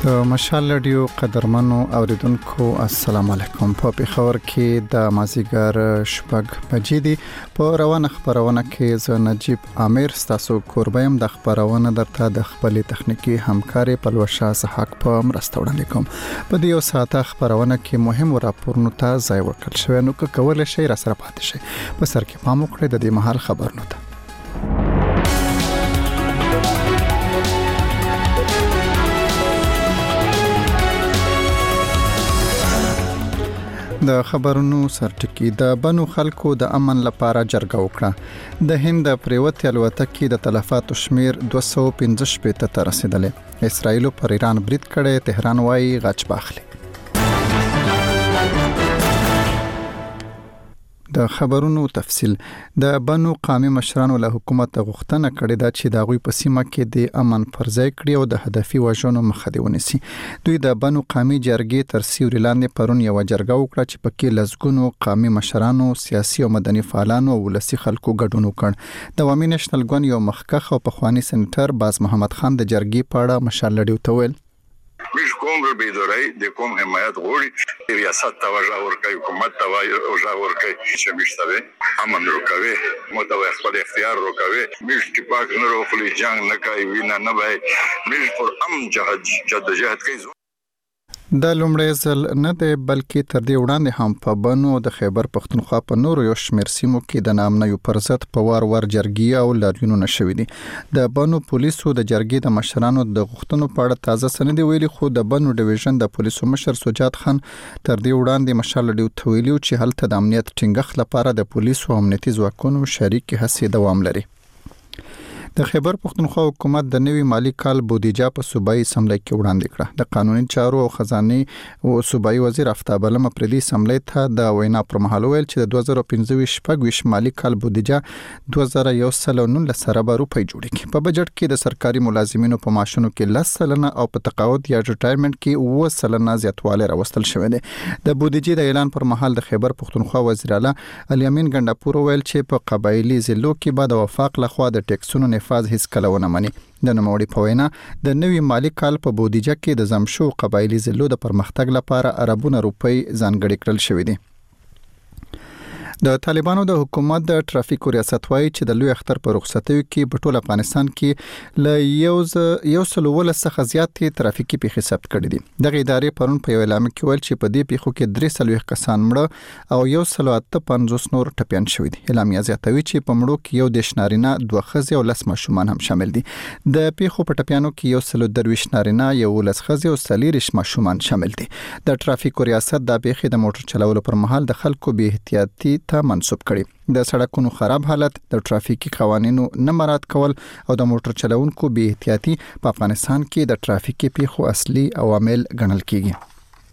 د مشال رادیو قدرمنو اوریدونکو السلام علیکم. په پیښور کې د مازیګر شپږ بجې دي. په روانه خبرونه کې ز نجیب عامر تاسو کوربایم د خبرونه درته د خپل تخنیکی همکاري پلوشا سحق په مرسته وړاندې کوم. په دې یو ساعته خبرونه کې مهم راپورونه ته ځای ورکړل شوی، نو کول شي را سره پاتې شي. په سر کې پام وکړئ د دې مهال خبرونه ته. د خبرونو سرټکی د بنو خلکو د امن لپاره جرګه وکړه. د هند پریوت الوتکې د تلفاتو شمیر 215 ته رسیدلې. اسرائیل پر ایران برید کړي، تهران وايي غچ باخلي. د خبرونو تفصيل. د بنو قومي مشرانو له حکومت غوښتنه کړې ده چې د غوي په سیمه کې د امن پرځای کړي او د هدفي وژنو مخه دی ونیسي. دوی د بنو قومي جرګې تر سیوري لاندې پرون یو جرګه وکړه چې پکې لزګونو قومي مشرانو، سیاسي او مدني فعالانو او ولسي خلکو ګډون وکړ. د عوامي نېشنل ګوند یو مخکخ او پخوانی سېنیټر باز محمد خان د جرګې په اړه مشال لړیو ته ویل: مش کوم ربیدورای د کوم حمایت غوړي ریاست ته وجا ورکای، حکومت ته وجا ورکای چې مشته امن روکوي، متوي خپل اختیار روکوي، مش چې پاک نه روخلي جنگ نه کوي، وینا نه وای، مش پر جدوجہد کوي. د لومړی ځل نه دی بلکې تر دې وړاندې هم په بنو د خیبر پښتونخوا په نورو یو شمېر سیمو کې د نامنیو پر ضد په وار جرګې او لاریونونه شوي دي. د بنو پولیسو د جرګې د مشرانو د غوښتنو په اړه تازه سند ویلي، خو د بنو ډیویژن د پولیسو مشر سجاد خان تر دې وړاندې مشال لړیو ته ویلي چې هلته د امنیت ټینګښت لپاره د پولیسو او امنیتي ځواکونو شریک هڅې دوام لري. د خیبر پښتونخوا حکومت د نوي مالی کال بودیجه په صوبایي اسمبلی کې وړاندې کړه. د قانوني چارو او خزانه او صوبایي وزیر افتاب علم پردي اسمبلی ته د وینا پر مهال ویل چې د 2015 مالی کال بودیجه 2119 سره روپۍ جوړ کړي. په بجټ کې د سرکاري ملازمینو په معاشونو کې 10% او په تقاعد یا ریټایرمنټ کې 9% زیاتوالی راوستل شوی دی. د بودیجې د اعلان پر مهال د خیبر پښتونخوا وزیر اعلی الیامین ګنداپور ویل چې په قبایلی ضلعو کې بعد وفاق لخوا د ټیکسونو نفاذ هیڅ کله ونه مني. د نوموړي په وینا د نوي مالی کال په بودیجه کې د زمشو قبایلی ضلعو د پرمختګ لپاره اربونه روپۍ ځانګړي کړل شوې دي. د طالبانو د حکومت د ټرافیکو ریاست وايي چې د لوی اختر په رخصتیو کې په ټول افغانستان کې ل یو سلول څخه زیات ترافیکي پیښې ثبت کړې دي. دغه ادارې پرون په یو اعلان کې ویل چې په دې پیښو کې 300 کسان مړه او 158 نور ټپيان شوي دي. اعلامیه زیاتوي چې په مړو کې یو د شنارینه 2 ښځې او 10 ماشومان هم شامل دي. د پیښو په ټپيانو کې 130 نارینه، 11 ښځې او 40 ماشومان شامل دي. د ټرافیکو ریاست د پیښې د موټر چلولو پر مهال د خلکو بې احتیاطي ته منسوب کړي. د سړکونو خراب حالت، د ټرافیکي قوانینو نه مراعات کول او د موټر چلوونکو بې احتیاطي په افغانستان کې د ټرافیکي پیښو اصلي عوامل ګڼل کیږي.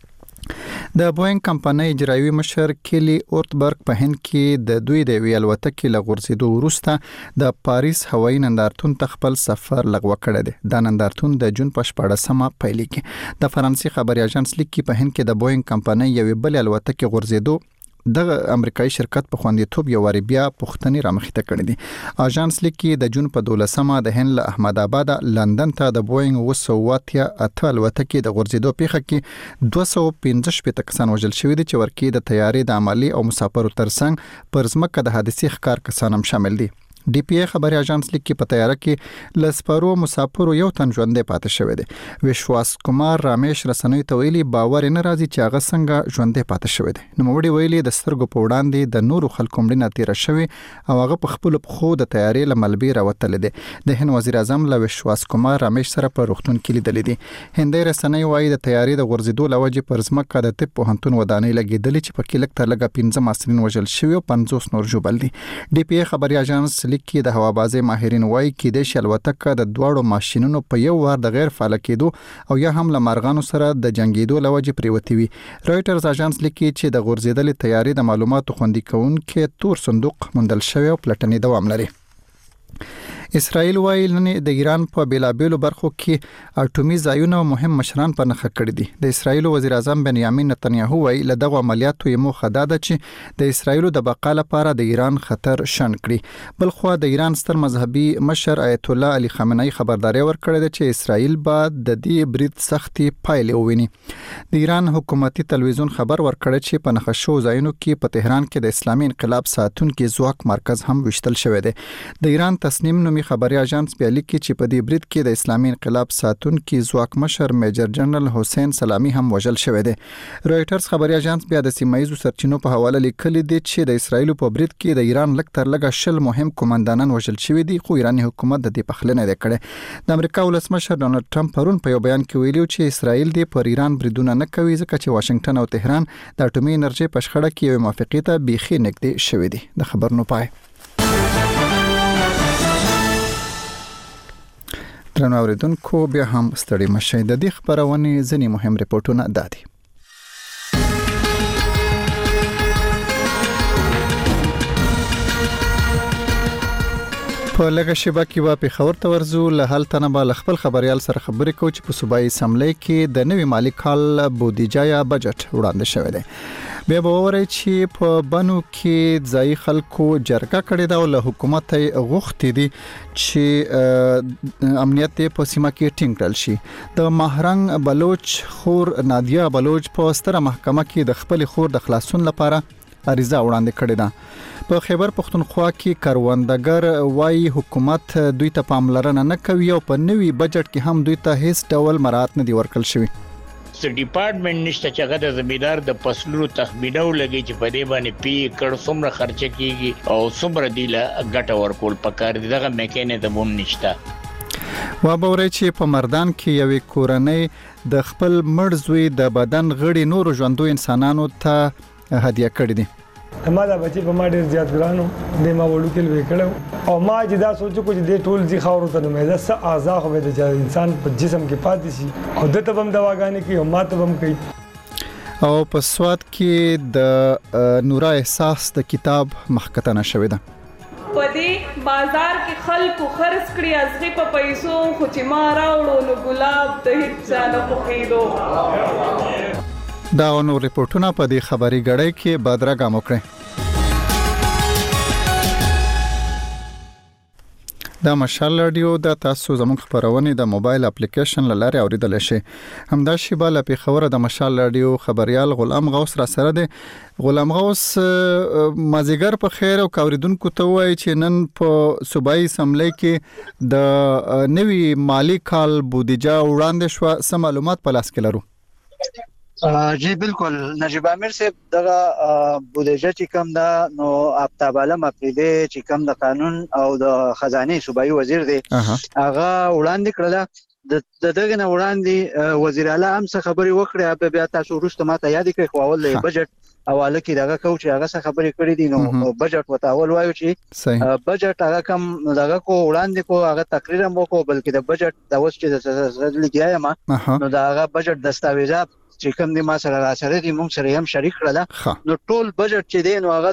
د بوینګ کمپنۍ اجرایي مشر کلی اورتبرګ په هند کې د دوی د ویل الوتکې لغورځېدو وروسته د پاریس هوایي نندارتون ته خپل سفر لغوه کړی دی. دا نندارتون د جون په 14مه پیلېږي. د فرانسې خبري اژانس لیکي په هند کې د بوینګ کمپنۍ یوې بل الوتکې غورځېدو د امریکایي شرکت په خوندیتوب یو واری بیا پښتني رامخته کړی دي. اژانس لیکي د جون په 12مه د هند له احمد آباد لندن ته د بوینګ 908 الوتکې د غورځېدو پیښه کې 215 کسان وژل شوي دي چې ورکی د تیارې د عملی او مسافرو ترڅنګ پر ځمکه د حادثې ښکار کسان هم شامل دي. ډي پی ای خبري اژانس لیکي په تیاره کې لسپارو مسافرو یو تن ژوندې پاتې شوی دی. وشواس کومار رامیش رسنوي ته ویلي باور نه راځي چې هغه څنګه ژوندې پاتې شوی دی. نوموړي ویلي د سترګو په وړاندې د نورو خلکو مړینه تیر شوی او هغه په خپل خو د تیارې لملبي راوتل دي. د هند وزیر اعظم له وشواس کومار رامیش سره په روغتون کې لیدل دي. هندي رسنوي وايي د تیارې د غورځېدو لوجه پر ځمکه د طب پوهنتون ودانۍ لګیدل چې په کې لګ تر لګه 15 محصلین وژل شوی او 50 نور ژوبل دي. ډي پی ای خبري اژانس لیکي د هوابازي ماهرین وايي کې د الوتکه د دواړو ماشينونو په یو وار د غیر فعال کېدو او یا هم لمرغانو سره د جنگیدو لوجه پریوتی وي. رایټرز اژانس لیکي چې د غورځېدلې تیارې د معلوماتو خوندي کونکي تور صندوق موندل شوی او پلټنې دوام لري. اسرائیل وايي نن د ایران په بیلابېلو برخو کې اټومي ځایونه مهم مشران په نخښه کړی دي. د اسرائیل وزیر اعظم بنیامین نتنیاهو وايي له دغه عملیاتو یې موخه ده چې د اسرائیل د بقا لپاره د ایران خطر شنډ کړي. بل خو د ایران ستر مذهبي مشر آیت الله علي خامنه‌ای خبرداري ورکړې ده چې اسرائیل به د دې برید سختي پایلې وویني. د ایران حکومتي تلویزیون خبر ورکړی چې په نخښو ځایونو کې په تهران کې د اسلامي انقلاب ساتونکو ځواک مرکز هم وشتل شوی دی. د ایران تصنیم نومي خبري اژانس بیا لیکي چې په دې برید کې د اسلامي انقلاب ساتونکو ځواک مشر میجر جنرال حسین سلامي هم وژل شوی دی. رويټرز خبري اژانس بیا د سیمایي سرچینو په حواله لیکلي دي چې د اسرائیل په برید کې د ایران لک تر لګه شل مهم کمانډانان وژل شوی دي، خو ایراني حکومت د دې پخلنه نه کړي. د امریکا ولسمشر ډونالد ټرمپ پرون په یو بیان کې ویلي چې اسرائیل د پر ایران بریدونه نه کوي ځکه چې واشنگټن او تهران د اټومي انرژي په شخړه کې یو موافقه ته بيخي نږدې شوی دي. د خبر نو پای درنو اوریدونکو بیا هم ستړي مشئ. د دې خبرونه ځنی مهم ریپورتونه دادي. په لږه شیبه کې په خبر تورزو له حل تنبا خپل خبريال سره خبرې کوي چې په صوبایي اسمبلی کې د نوي مالی کال بودیجه یا بجټ وړاندې شوی دی. بیا به وره چې په بنو کې ځای خلکو جرګه کړې ده او له حکومت غوښتي دي چې امنیت په سیمه کې ټینګ کړل شي. د مهرنګ بلوچ خور نادیا بلوچ په ستره محکمه کې د خپل خور د خلاصون لپاره عریضه وړاندې کړې ده. په خیبر پختونخوا کې کاروندګر وايي حکومت دوی ته پاملرنه نه کوي او په نوي بجټ کې هم دوی ته هیڅ ډول مراعات نه دی ورکړل شوی. ډپارټمنټ نشته چې هغه د زمیدار د فصلونو تخمینو لګي چې په دې باندې پی کړ څومره خرچه کیږي او څومره دی له ګټه ورکول پکار دي. دغه میکانیزم هم نشته. وابورې چې په مردان کې یوې کورنۍ د خپل مړ زوی د بدن غړي نور ژوندو انسانانو ته هدیه کړې دي. ما دا بچي په ما ډیر زیات ګرانو د ما وړو کې لوي کړو او ما چې دا سوچو چې د ټول ځي خاورو ته مې دا څه اعضاء خو د انسان په جسم کې پاتې شي او د تبم دواګانې کې او ما تبم کوي. او په سواد کې د نورا احساس د کتاب مخکتنه شوې ده. پدې بازار کې خلکو خرڅ کړی ازغي په پیسو خو چې ما راوړو نو ګلاب د هیڅ نه پخېدو. دا نو ریپورتونه په دې خبري غړې کې بدرګه موکړي. دا مشال رادیو د تاسو زموږ خبرونه د موبایل اپلیکیشن لاره اوریدل شي. همدا شی بل په خبره د مشال رادیو خبريال غلام غوث را سره دی. غلام غوث مازیګر په خیر او اوریدونکو ته وایي چې نن په صوبایي اسمبلی کې د نوي مالی کال بودیجه وړاندې شو. سم معلومات په لاس کې لرو. جی بالکل نجیب امیر صاحب دغه بودیجه چې کوم دا نو اپتاباله مپریده چې کوم د قانون او د خزانه صوبایي وزیر دی هغه وړاندې کړل. د دغه نه وړاندې وزیر اعلی هم څه خبري وکړه بیا تاسو ورسته ماته یاد کړئ خو اول بجټ حواله کې دغه کو چې هغه څه خبري کړې دي نو بجټ وتاول وایو چې بجټ هغه کم دغه کو وړاندې کو هغه تقریر هم وکړو بلکې د بجټ د اوس چې د لګیا ما نو دا هغه بجټ دستاویزات چې کوم دي ما سره راسره دي موږ سره هم شریک کړل. نو ټول بجټ چې دی نو هغه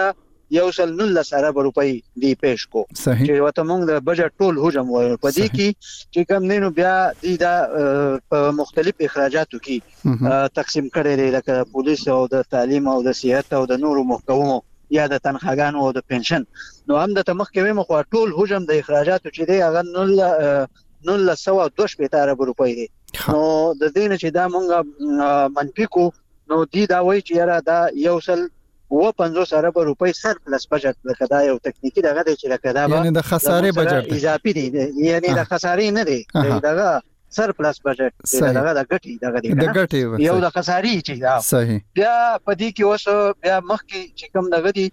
2019 ارب روپۍ دی پیش کو چې وته موږ د بجټ ټول حجم وایو. په دې کې چې کوم دینو بیا د په مختلف اخراجاتو کې تقسیم کړي دي لکه پولیس او د تعلیم او د صحت او د نورو محکمو یا د تنخواګانو او د پنشن. نو هم د تمخ کې مخ ټول حجم د اخراجاتو چې دی هغه 1902 ارب روپۍ دی. نو د دې نه چې دا مونږه منفي کو نو دی دا وایي چې یاره دا یو سل و 50 ارب روپۍ سر پلس بجټ لکه دا یو تکنیکی دغه دی چې لکه دا یعنی د خسارې بجټ اضافي دی یعنی د خسارې نه دی دغه سر پلس بجټ دغه د ګټي دغه دی د ګټي یو د خسارې چې دا صحیح. بیا پدې کې اوس بیا مخکې چې کوم دغه دی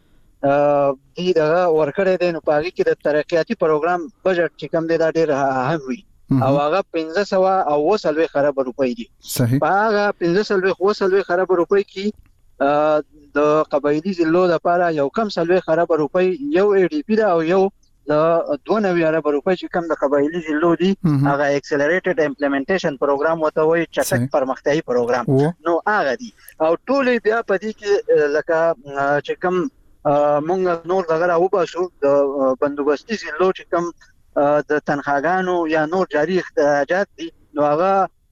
دغه ورکړې دی نو پاږي کې د ترقیاتي پروګرام بجټ چې کوم دی دا ډېر اهم وي او هغه 1500 خراب روپۍ دي. هغه 1500 خراب روپۍ کې د قبایلی ضلعو لپاره یو کم 100 خراب روپۍ یو ای ډی پی دا او یو د 92 ارب روپۍ چې کوم د قبایلی ضلعو دي هغه اکسلریټډ امپلیمنټیشن پروګرام وته وي چټک پرمختیايي پروګرام نو هغه دي او ټول بیا پدې کې لکه چې کوم مونږ نور دغه راو باسو د بندوبستي ضلعو چې کوم د تنخواګانو یا نور جاري اخراجات دي نو هغه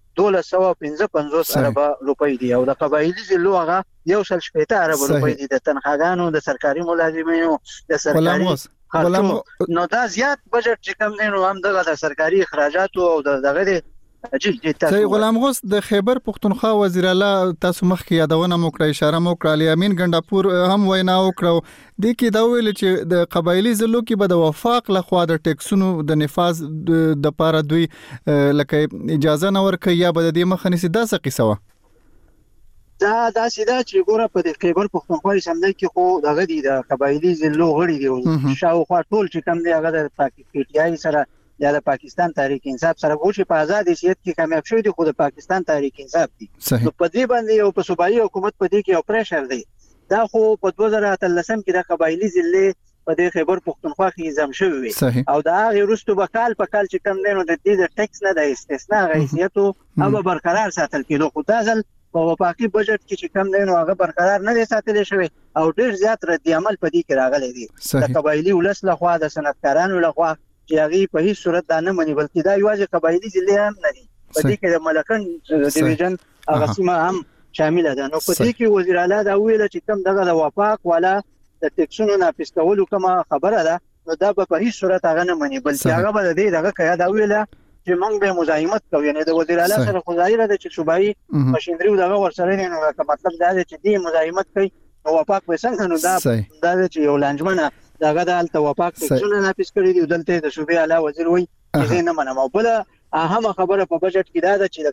1255 ارب روپۍ دي او د قبایلی ضلعو هغه 1.8 ارب روپۍ دي د تنخواګانو د سرکاري ملازمینو د سرکاري نو دا زیات بجټ چې کوم دی نو هم د سرکاري اخراجات او دغه صحیح غلام غوث د خیبر پختونخوا وزیر اعلی تاسو مخکې یادونه مو کړې اشاره مو کړې امین ګنداپور هم وینا وکړو د کې دا ویل چې د قبایلی ضلعو کې به د وفاق لخوا د ټیکسونو د نفاذ د پاره دوی لکه اجازه نه ورکړي یا به د دې مخه نسی دا څه قصه و دا سیده چې ګوره په د خیبر پختونخوا سمندر کې خو دغه دي د قبایلی ضلعو غړي دي شاوخوا ټول چې کوم دی هغه د پاکستان سره یا د پاکستان تحریک انصاف سره وو په آزاد حیثیت کې کامیاب شوی دی خو د پاکستان تحریک انصاف دی نو په دې باندې یو په صوبایي حکومت په دې کې یو پریشر دی دا خو په 2013 کې د قبایلی ضلع په دې خیبر پختونخوا کې نظام شوی او دا غیرستو بکال په کال چې کم دینو د دې د ټیکس نه د استثناء حیثیت او برقرار ساتل کېدو خو تاسو په وفاقي بجټ کې چې کم دینو هغه برقرار نه ساتل شوی او ډیر زیات رد عمل په دې کې راغلی دی د قبایلی ولس لخوا د صنعتکارانو لخوا چې هغه په هیڅ صورت دا نه مني بلکې دا یوازې قبایلی ضلع هم نه دي په دې کې د ملکن ډیویژن هغه سیمه هم شامل ده نو په دې کې وزیر اعلی دا ویل چې کوم دغه د وفاق ولا د ټیکسونو نافذ کولو کومه خبره ده نو دا په هیڅ صورت هغه نه مني بلکې هغه به دغه کیا دا ویل چې موږ به مزاحمت کوو یعنی د وزیر اعلی سره خو ظاهر ده چې صوبایي ماشينري دغه ورسره نه نو مطلب دا دی چې دې مزاحمت کوي او وفاق به څنګه نو دا چې یو لانجمنه داغه د التوافق ټیکسونه نافذ کړی دی دلته د صوبې اعلی وزیر وایي چې نه منم او بل اهم خبره په بجټ کې دا ده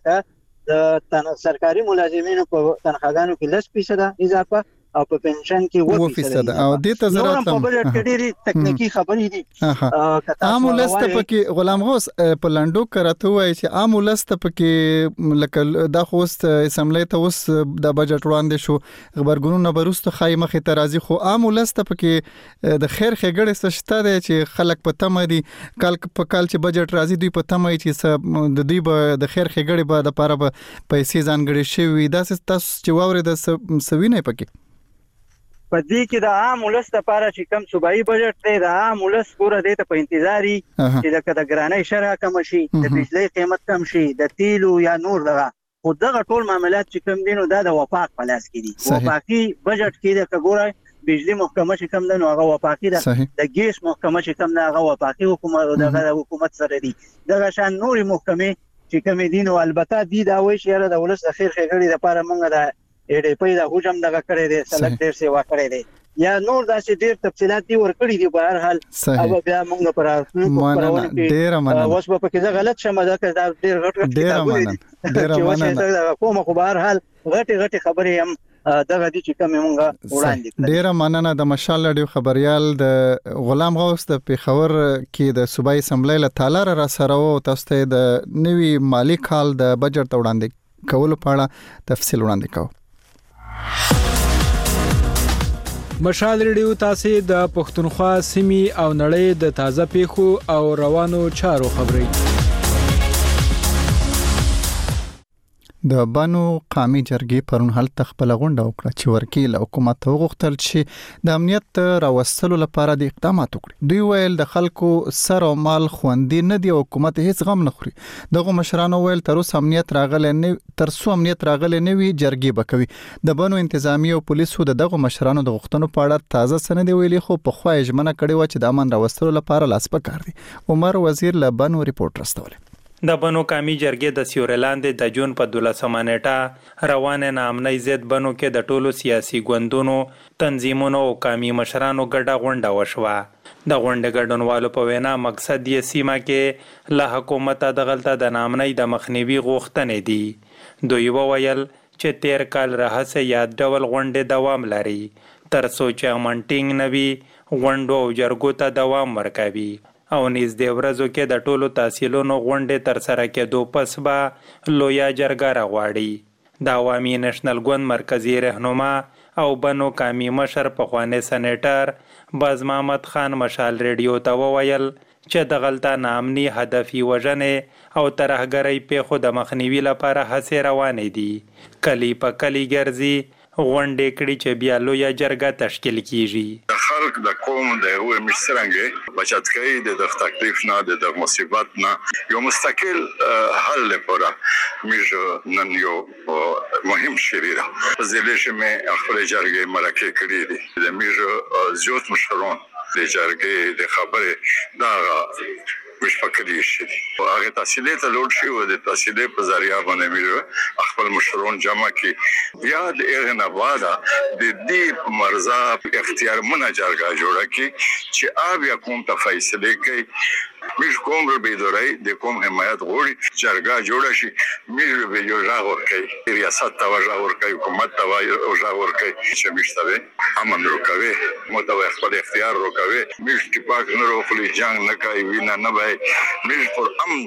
چې د سرکاري ملازمینو په تنخواګانو کې 10% اضافه او په پنشن کې 2% او د ته ضرورت په بجټ کې ډېری تکنیکی خبرې دي عام ولست پکې غلام غوث په لندو کرته وای چې عام ولست پکې لکه د خوست اسمبلی ته اوس د بجټ وړاندې شو خبرګونونه برسته خای مخه ترازی خو عام ولست پکې د خیر خګړې سشته دی چې خلک په تمه دي کال په کال چې بجټ راځي دوی په تمه چې د دوی د خیر خګړې به د پاره پیسې ځانګړي شي دا تاسو چې ووري د سوینه پکې په دې کې د عام ولس لپاره چې کم صوبایي بجټ دی د عام ولس پوره دی ته په انتظاري چې د ګرانۍ شرح کم شي د بجلی قیمت کم شي د تیلو یا نور دغه خو دغه ټول معاملات چې کم دي نو دا د وفاق په لاس کې دي وفاقي بجټ کې د کګورای بجلی محکمه چې کم ده نو هغه وفاقي ده د ګیس محکمه چې کم ده هغه وفاقي حکومت دغه حکومت سره دي دغه شان نوري محکمه چې کم دي نو البته دي دا وایي چې د ولس د خیر خګړې لپاره مونږ د اډې په دا حجم دغه کړی دی سلک ډیر سیوا کړی دی یا نور داسې ډیر تفصيلات دي ورکړي دي په هر حال او بیا موږ پر ډیر مننه اوس په کې ځا غلط شمه دا ډیر غټ ډیر مننه کومه خو به هر حال غټي خبرې هم دغه دي چې کوم موږ وړاندې ډیر مننه د مشال رادیو خبريال د غلام غوث د پیښور کې د صوبایي اسمبلی له تالار را سره او تاسو ته د نوي مالی کال د بجټ وړاندې کولو په اړه تفصیل وړاندې کوم مشال ریډیو تاسو د پښتونخوا سیمې او نړۍ د تازه پیښو او روانو چارو خبري د بانو قومي جرګې پرون هلته خپل غونډه وکړه چې ورکیل حکومت وغوښتل چې د امنیت راوستلو لپاره د اقدامات وکړي دوی ویل د خلکو سر او مال خوندي نه دی او حکومت هیڅ غم نه خوري دغه مشرانو ویل تر اوسه امنیت راغلی نه وي جرګې بکوي د بانو انتظامی او پولیسو دغه مشرانو د غوښتنو په اړه تازه سند ویلي خو په خو یې ژمنه کړې و چې د امن راوستلو لپاره لاس پکار دي عمر وزیر له بانو ریپورت راستوله د بنو قومي جرګې د سیورلاند د جون په 12 نیټه روانه نامنۍ ضد بنو کې د ټولو سیاسي ګوندونو تنظیمونو او قومي مشرانو ګډه غونډه وشوه د غونډې ګډونوالو په وینا مقصد یې سیمه کې له حکومت د غلطه د نامنۍ د مخنیوي غوښتنې دي دوی وویل چې تیر کال راهسه یاد ډول غونډې دوام لري تر څو چې منټینګ نوي غونډو او جرګو ته دوام ورکوي او نږدې ورځو کې د ټولو تحصیلونو غونډې تر سره کېدو پس به لویا جرګه راغواړي د عوامي نېشنل ګوند مرکزی رهنما او بنو قومي مشر پخوانی سېنیټر باز محمد خان مشال ریډیو ته وویل چې د غلطه نامني هدفي وژنې او ترهګرۍ پیښو د مخنیوي لپاره هڅې روانې دي کلی په کلی ګرځي غونډې کړي چې بیا لویه جرګه تشکیل کیږي. خلک د قوم د یو مشترنګ بچت کوي د تکلیف نه د مصیبت نه یو مستقل حل لپاره موږ نن یو مهم شریره زلیش مې خپل جرګې مرکه کړې دي د موږ زیات مشرون د جرګې د خبره دا مش فکرې شي هغه تحصیلات ته لوړ شي او د تحصیلات په ذریعہ باندې موږ خپل مشرون جمع کی بیا د اغنا واده د دې مرزا اختیار منه جرګه جوړه کی چې آب یا کوم ته فیصله کوي موږ کوم به دورای د کوم حمایت غوړي جرګه جوړه شي موږ به یو راغور کوي ریاست ته ورغور کوي حکومت ته ورغور کوي چې مشته امن وکوي متوي خپل اختیار وکوي موږ چې پاک نه روخلي جنگ نه کوي وینا نه وای موږ پر ام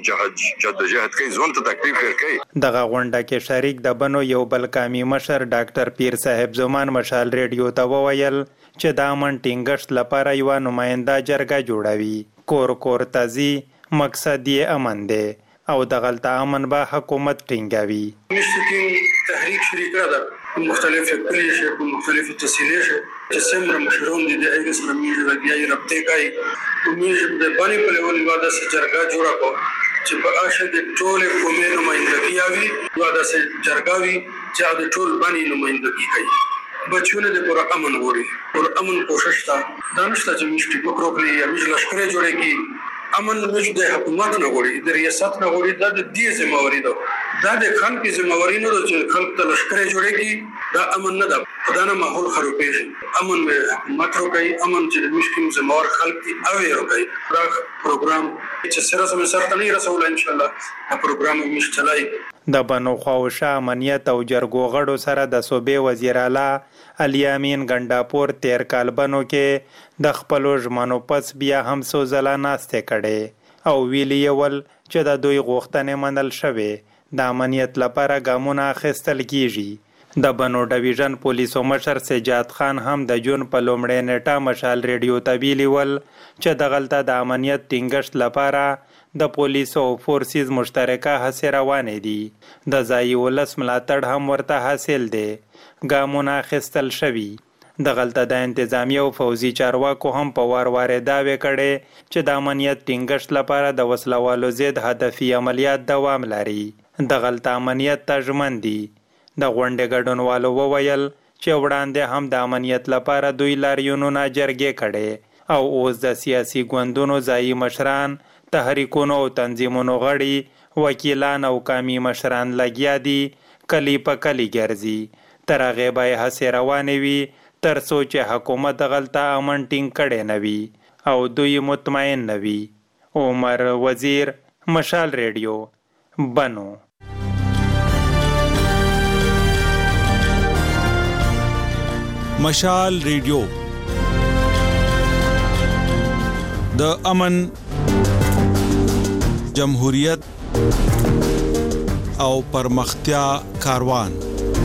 جهاد کوي ځون ته تکلیف ورکوي. دغه غونډه کې شریک د بنو یو بل قومي مشر ډاکټر پیر صاحب زمان مشال ریډیو ته وویل چې د امن ټینګښت لپاره یو نماینده جرګه جوړوي. کور تازي مقصد یې امن دی او د غلطه امن به حکومت ټینګوي. مشترکین تحریک شریک ده مختلف کلیه شه مختلف تسهیلات شه چې څومره مشرون دي د هغه سره میږي راځي رابطه کوي او میږي د باندې په لور واده سره جرګه جوړه کو چې په اشه د ټول قومي نمائندګي اوي واده سره جرګه وي چې د ټول باندې نمائندګي کوي. بچونه د پر امن غوړي پر امن کوشش تا دانشته چې مشتي وکړي یا مش لشکره جوړه کی امن مش د حکومت نه غوړي د ریاست نه غوړي د دې ذمہواری ده د خلک کی ذمہواری نه ده چې خلک ته لشکره جوړه کی دا امن نه ده خدانه ماحول خرابېږي امن به حکومت روکي امن چې مشکل ذمہوار خلک دی اوی روکي دا پروګرام چې سره سم سره نه رسول ان شاء الله دا پروګرام مش چلای. د بنو خواوشا امنیت او جرګو غړو سره د صوبې وزیر اعلی علي امین ګنډاپور تیر کال بنو کې د خپلو ژمنو پس بیا هم څو ځله ناستې کړې او ویلي ول چې د دوی غوښتنې منل شوې د امنیت لپاره ګامونه اخیستل کیږي. د بنو ډیویژن پولیسو مشر سجاد خان هم د جون په لومړۍ نیټه مشال ریډیو ته ویلي ول چې د غلطه د امنیت ټینګښت لپاره د پولیسو او فورسز مشترکه هڅې روانې دي. د ځایي ولس ملاتړ هم ورته حاصل دی. ګامونه اخیستل شوي. د غلطه د انتظامی او فوزي چارواکو هم په وار دعوې کړې چې د امنیت ټینګښت لپاره د وسلوالو ضد هدفي عملیات دوام لري. د غلطه امنیت ته ژمن دي. د غونډې ګډونوالو وویل چې وړاندې هم د امنیت لپاره دوی لاریونونه جرګې کړې او اوس د سیاسي ګوندونو ځایي مشران تحریکونو او تنظیمونو غړي وکیلان او قومي مشران لګیا دي کلی په کلی ګرځي. تر هغې به یې هڅې روانې وي تر څو چې حکومت غلطه امن ټینګ کړی نه وي او دوی مطمئن نه وي. عمر وزیر مشال ریډیو بنو. مشال ریډیو د امن جمهوریت او پرمختیا کاروان.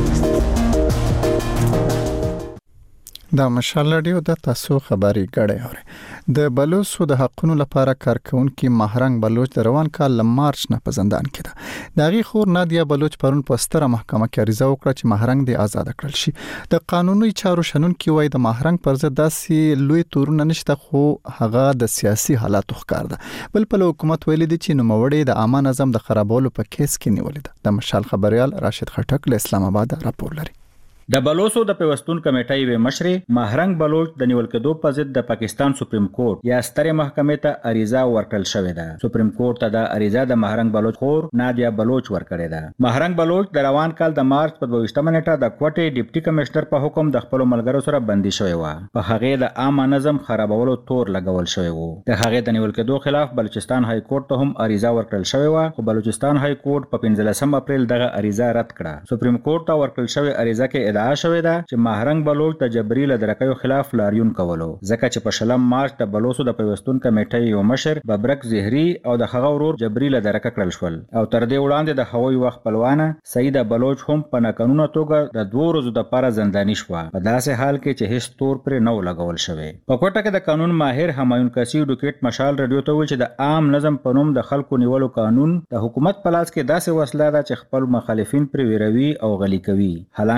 د مشال ریډیو د تاسو خبري غړې اوري. د بلوچو د حقونو لپاره کارکونکو مهرنګ بلوچ د روان کال مارچ نه په زندان کې ده. دغه خور نادیا بلوچ پرون په ستره محکمه کې عریضه وکړه چې مهرنګ د آزاد کړل شي. د قانوني چارو شنونکو وایي د مهرنګ پر ضد داسې لوی تورونه نشته خو هغه د سیاسي حالاتو ښکار ده. بل په حکومت ویلي دي چې نوموړي د عامه نظم د خرابولو په کیس کې نیولې ده. د مشال خبريال راشد خټک له اسلام آباد راپور لري. د بلوچو د پیوستون کمیټې و مشر مهرنګ بلوچ د نیول کېدو په ضد د پاکستان سپریم کورټ یا ستره محکمې ته عریضه ورکړل شوې ده. سپریم کورټ ته د عریضه د مهرنګ بلوچ خور نادیا بلوچ ورکړې ده. مهرنګ بلوچ د روان کال د مارچ په 22 نیټه د کوټې ډیپټي کمشنر په حکم د خپل ملګرو سره بندي شوی و. په هغه د عامه نظم خرابولو تور لګول شوی و. د هغه د نیول کېدو خلاف بلوچستان های کورټ ته هم عریضه ورکړل شوی و خو بلوچستان های کورټ په 15 اپریل دغه عریضه رد کړه. سپریم کورټ ته ورکړل شوی عریضه کې ادعا شوې ده چې مهرنګ بلوچ د جبري لدرکیو خلاف لاریون کولو ځکه چې په شلم مارچ د بلوچو د پیوستون کمیټې یو مشر ببرک زهري او د هغه ورور جبري لدرکه کړل شول او تر دې وړاندې د هوایي وخت پلوانه سید بلوچ هم په ناقانونه توګه د 2 ورځو لپاره زنداني شو په داسې حال کې چې هیڅ تور پر نه لګول شوی. په کوټه کې د قانون ماهر همایون کسی ډوکټ مشال رادیو ته ویل چې د عام نظم په نوم د خلکو نیولو قانون د حکومت په لاس کې داسې وسله ده چې خپل مخالفین پر ویروي او غلي کوي. حالانکه په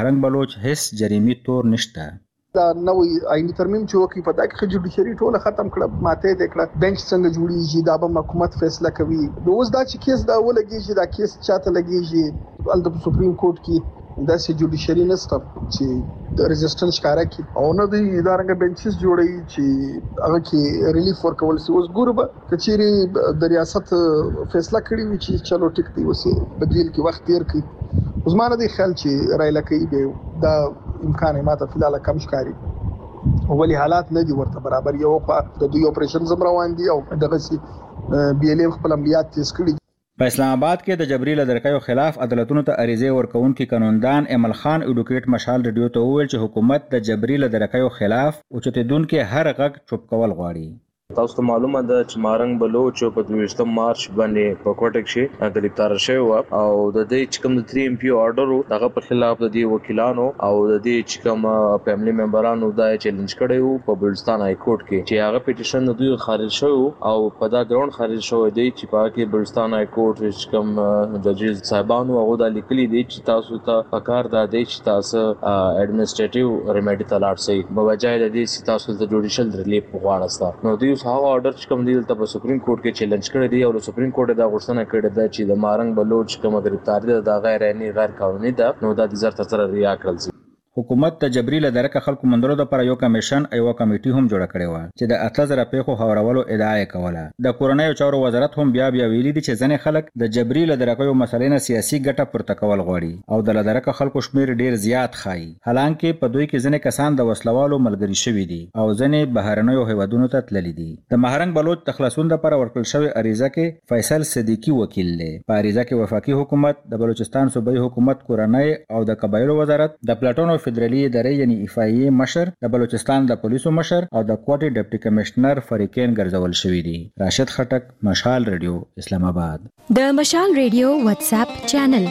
مهرنګ بلوچ هیڅ جریمي تور نشته. دا نوې آئینی ترمیم چې وکړي په دا کې جوډیشري ټوله ختم کړه، ماته دې کړه، بنچ څنګه جوړیږي، دا به حکومت فیصله کوي. نو اوس دا چې کیس دا ولګیږي، دا کیس چاته لګیږي، ال د سپریم کورټ کې دا چې جوډیشري نسته چې د ریزिस्टنس ښکارا کوي او نه دی ادارنګ بنچز جوړي چې هغه کې ریلیف ورکول سي. اوس ګوربه کچيري د ریاست فیصله کړی وي چې چلو ټیک دی اوسه بدیل کې وخت تیر کړي. اوس ما نه دی خیال چې رایله کوي به دا امکان ماته فلال کم ښکاری، ولی حالات نه دي ورته برابر. یو په د دوی اپریشن زم روان دي او دغه سي بي ال ام خپل عملیات تیز کړي. په اسلام آباد کې د جبري لدرکیو خلاف عدالتونو ته عریضه ورکوونکي قانوندان امل خان اډوکیټ مشال رادیو ته وویل چې حکومت د جبري لدرکیو خلاف اوچتیدونکو هر غږ چوپ کول غواړي. تاسو ته معلومه ده چې مهرنګ بلوچ په 22 مارچ باندې په کوټه کې گرفتار شوی او د دې چې کوم د 3 MP آرډر دغه په خلاف د دې وکیلانو او د دې چې کوم فیملی ممبرانو دا چیلنج کړی په بلوچستان های کورټ کې چې هغه پټیشن د دوی خارج شو او په دا ګراوند خارج شو دی چې په کې بلوچستان های کورټ چې کوم ججز صاحبانو هغه د لیکلي دي چې تاسو ته پکار دا دی چې تاسو اډمنسټریټیو ریمیډي تلاټ سي بوجای د دې چې تاسو د جوډیشل ریلیف غواړئ. نو دوی هغه آرډر چې کوم دی ته سپریم کورټ کې چیلنج کړی دی او سپریم کورټ دا غوښتنه کړې ده چې د مهرنګ بلوچ کوم گرفتاری ده غیر عیني غیر قانوني ده، نو دا د زر تر سره ریا کړل. حکومت ته جبري لدرکه خلکو مندلو د پر یو کمیشن ایو کمیټي هم جوړ کړی و چې د 8000 پیښو هورولو ادعا کوله. د کورونای چارو وزارت هم بیا ویلي دي چې ځنې خلک د جبري لدرکه مسلې نه سیاسي ګټه پورته کول غواړي او د لدرکه خلکو شمیر ډیر زیات خای، حالانکه په دوی کې ځنې کسان د وسلوالو ملګری شوي دي او ځنې بهرنیو هیوادونو ته تللي دي. د مهرنګ بلوچ تخلصون د پر ورکړل شوی عریضه کې فیصل صدیقی وکیل دی. په عریضه کې وفاقي حکومت، د بلوچستان صوبایي حکومت کورونای او د قبایلو وزارت، د پلاټونو فدرالي ادارې یعنی ایفای مشر، د بلوچستان د پولیسو مشر او د کوټي ډیپټي کمشنر فریقین ګرځول شوی دي. راشد خټک، مشال رادیو، اسلام آباد. د مشال رادیو واتس اپ چینل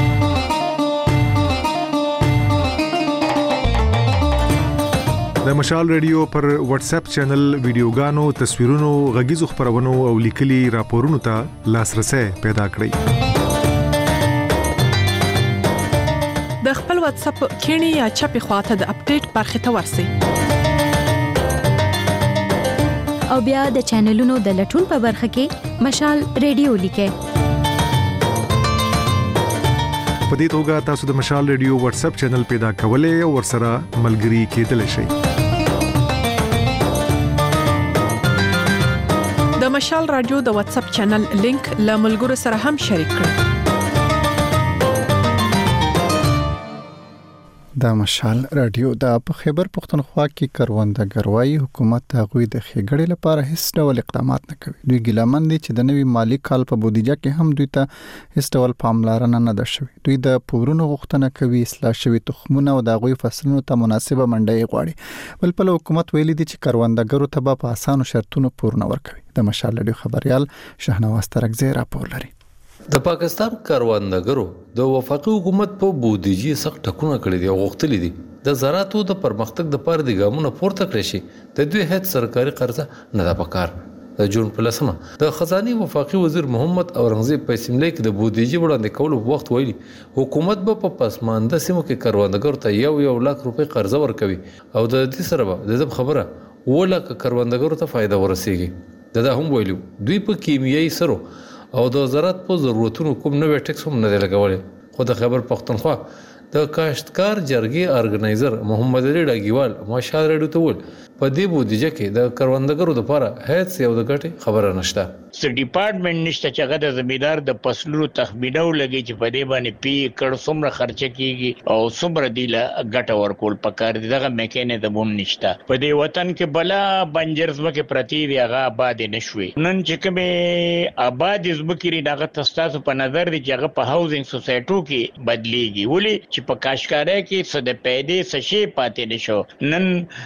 د مشال رادیو پر واتس اپ چینل ویډیوګانو، تصویرونو، غږیزو خبرونو او لیکلي راپورونو ته لاسرسي پیدا کړئ. د خپل واتس اپ کینی یا چپی خواته د اپډیټ برخه ته ورسی او بیا د چینلونو د لټون په برخه کې مشال رادیو لیکه. په دې توګه تاسو د مشال رادیو واتس اپ چینل پیدا کولای او ورسره ملګري کېدلی شئ. د مشال رادیو د واتس اپ چینل لینک له ملګرو سره هم شریک کړئ. د مشال رادیو د خیبر پختونخوا کې کروندګروي حکومت هغوی د خېګړې لپاره هیڅ ډول اقدامات نه کوي. دوی ګیلمن دي چې د نوي مالی کال په بودیجه کې هم دوی ته هیڅ ډول پاملرنه نه ده شوې. دوی د پورونو غوښتنه کوي، اصلاح شوي تخمونه او د هغوی فصلونو ته مناسبه منډي غواړي. بل په حکومت ویلي دي چې کروندګرو ته په اسانو شرطونو پورونه ورکوي. د مشال رادیو خبريال شهنواز ترکزی راپور لري. د پاکستان کروندګرو د وفاقي حکومت په بودیجې سخت ټکونه کړي دي او غوښتلي دي د زراعتو د پرمختګ د پاره د ګامونو پورته کړی شي. د دوی هیڅ سرکاري قرضه نه ده پکار. د جون په لسمه د خزاني وفاقي وزیر محمد اورنګزیب په سیملې کې د بودیجې وړاندې کولو وخت ویلي حکومت به په پسمانده سیمو کې کروندګرو ته 1 لک روپۍ قرضه ورکوي او د دې سره به د خبره 1 لک کروندګرو ته فائدہ ورسیږي. دا هم ویلو دوی په کیمیاوي سرو او د زراعت په ضرورتونو کوم نوې ټیکس هم نه لګولې. خو د خیبر پختونخوا د کاشتکار جرګې ارګنایزر محمد علي ډاګیوال مشال رادیو ته وویل په دې بودیجه کې د کروندګرو لپاره هیڅ یو د ګټې خبره نشته. څه ډپارټمنټ نشته چې هغه د زمیدار د فصلونو تخمینه ولګي چې په دې باندې پی کړ څومره خرچه کیږي او څومره دی له ګټه ورکول پکار دي. دغه میکانیزم نشته په دې وطن کې. بلا بنجر زمکه پرتی دی هغه آباد نشوي. نن چې کومه آباد زمکه لري هغه تاسو په نظر دي چې هغه په هاوزینګ سوسایټو کې بدليږي. ولې چې په کاشکارۍ کې څه د پیدې څه شي پاتې نشو. نن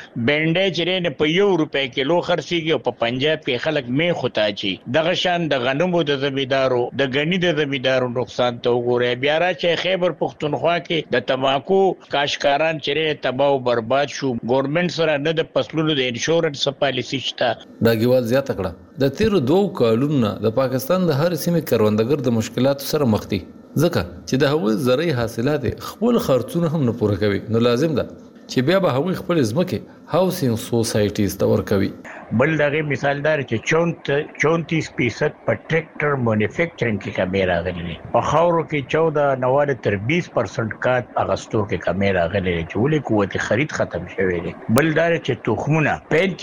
بنډې چې نه په 1 روپۍ کیلو خرڅيږي او په پنجاب کې خلک می خطا چی. دغه شان د غنمو د زمیدارو د غنی د زمیدارو نقصان ته وګورئ. بیا را چې خیبر پختونخوا کې د تماکو کاشکاران چې تباہ او برباد شو. ګورنمنت سره نه د فصلونو د انشورنس پالیسی شته. داګیوال زیاته کړه د تیر 2 کالونو د پاکستان د هر سیمې کروندګر د مشکلاتو سره مخ دي ځکه چې د هغوی زرعي حاصلات خپل خرڅونه هم نه پوره کوي نو لازم ده چې بیا به هغوی خپل ځمکې هاوسینګ سوسایټیز ته ورکوي. بل دغه مثالدار چې 34% په ټریکټر مانیفیکچرینګ کې کمی راغلی دی. په خاورو کې 14 تر 20% کات اغستو کې کمی راغلی دی چې ولې قوت خرید ختم شوی دی. بل دا چې تخمونه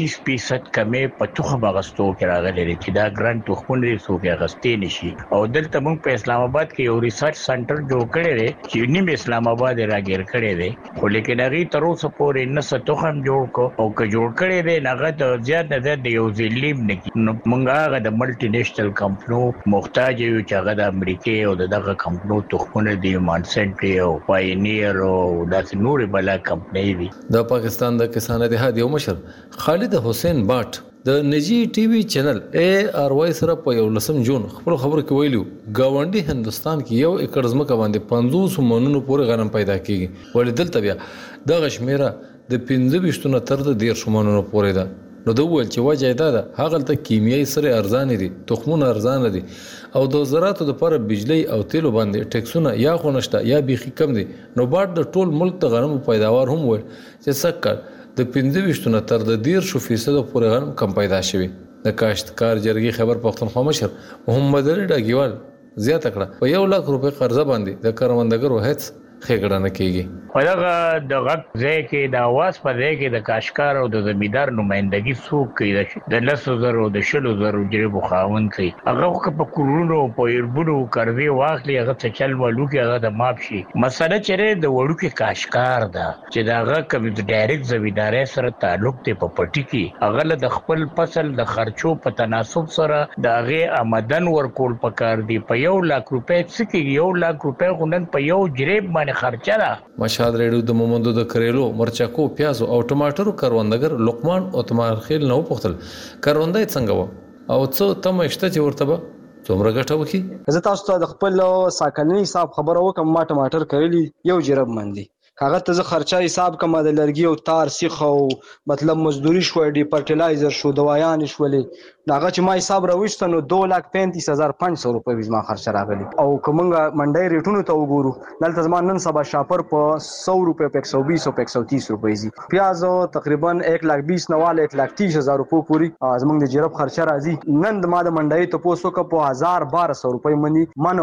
35% کمی په تخم اغستو کې راغلی دی چې دا ګران تخمونه څو کې اغستې نشي. او دلته موږ په اسلام آباد کې یو ریسرچ سنټر جوړ کړی دی چې نیم اسلام آباد راګیر کړی دی خو لیکن هغه تر اوسه پورې نه څه تخم جوړ کو او که جوړ کړی دی هغه د زیات نه د یو ځلیم نه کی نو موږ هغه د ملټي نېشنل کمپنیو محتاج یو چې هغه د امریکای او دغه کمپنیو تخمونه دی مانسنټ او پاینیر او د نور بل کمپنی دی. د پاکستان د کسان اتحاد یو مشر خالد حسین باټ د نجی ټي وي چینل ARY سره په 11 جون خپل خبر کې ویلو گاونډي هندستان کې یو ایکړ ځمکه باندې 500 منونو پورې غنم پیدا کیږي ولې دلته بیا د شمیره د 15 تر د 10 منونو پورې ده. نو د ول چې وجه ده هغه ته کیمیاوي سره ارزان دي تخمونه ارزان دي او د زراعت لپاره بجلی او تیلو باندې ټیکسونه یا خو نشته یا بيخي کم دي. نو بعد د ټول ملک د غنمو پیداوار هم وي چې سکه د 15 تر د 10% پورې غنم کم پیدا شوی. د کاشتکار جرګي خبر پښتونخوا مشر محمد علي ډاګیوال زیاته کړه په 1 لک روپے قرضه باندې د کروندګرو هڅ خېګړه نه کیږي. هغه د غږ ځای کې د आवाज په ځای کې د کاشکار او د زمیندار نمائندګي څوک کوي د 100,000 او د 100,000 جریبو خاون کوي هغه په کورونو په ایربونو قرضې واخلي هغه څه چل والو کې هغه د ماپ شي. مسله چیرې د وړو کې کاشکار ده چې داغه کوي د ډایرکټ زمینداري سره تعلق ته په پټي کې هغه د خپل فصل د خرچو په تناسب سره داغه آمدن ورکول پکار دی. په 1 لک روپے څخه 1 لک روپے غونډن په یو جریب خرچه ده. مشال ریډیو د مومندو د کریلو مرچکو پیازو او ټماټرو کروندګر لقمان اتمار خیل نو پختل کروندای څنګه و او څو تم اشته چې ورته به څومره ګټه وکي. زه تاسو ته د خپل ساکني حساب خبره وکم ما ټماټر کړلی یو جرب مندي هغه ته زه خرچه حساب کوم د لرګي او تار سیخ او مطلب مزدوري شو ډي فرټیلایزر شو دوايان شولې هغه چې ما حساب راوښته نو 2,35,500 روپے ما خرچه راغلی. او کومنګ منډي ریټونو ته وګورو دلته زما نن سبا شاپر په 100 روپے په 120 او په 130 روپے زی پیاز تقریبا 1,20,000 نواله 1,30,000 روپے پوری زمونږ د جرب خرچه راځي. نن د ما د منډي ته پوسو ک په 1,1200 روپے منی منو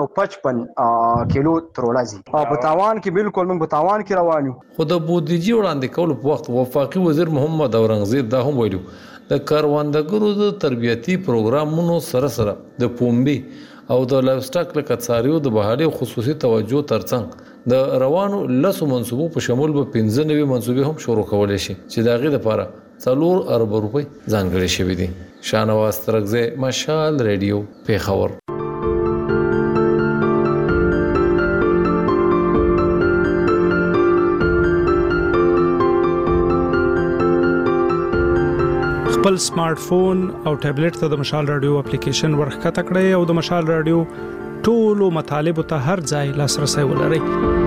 55 کیلو ترولازي او په تاوان کې بالکل موږ په تاوان کې خو د بودیجې وړاندې کولو په وخت وفاقي وزیر محمد اورنګزیب دا هم ویلو د کاروندګرو د تربیتي پروګرامونو سره سره د پومبي او د لایف سټاک لکه څارویو د بحالي خصوصي توجه ترڅنګ د روانو لسو منصوبو په شمول به 15 منصوبې هم شروع کولای شي چې دا غي لپاره 4 ارب روپۍ ځانګړي شوی دي. شانواز ترغزه مشال ریډیو پیښور. خپل سمارټ فون او ټابلیټ ته د مشال رادیو اپلیکیشن ورخته کړئ او د مشال رادیو ټولو مطالب ته هر ځای لاسرسي ولرئ.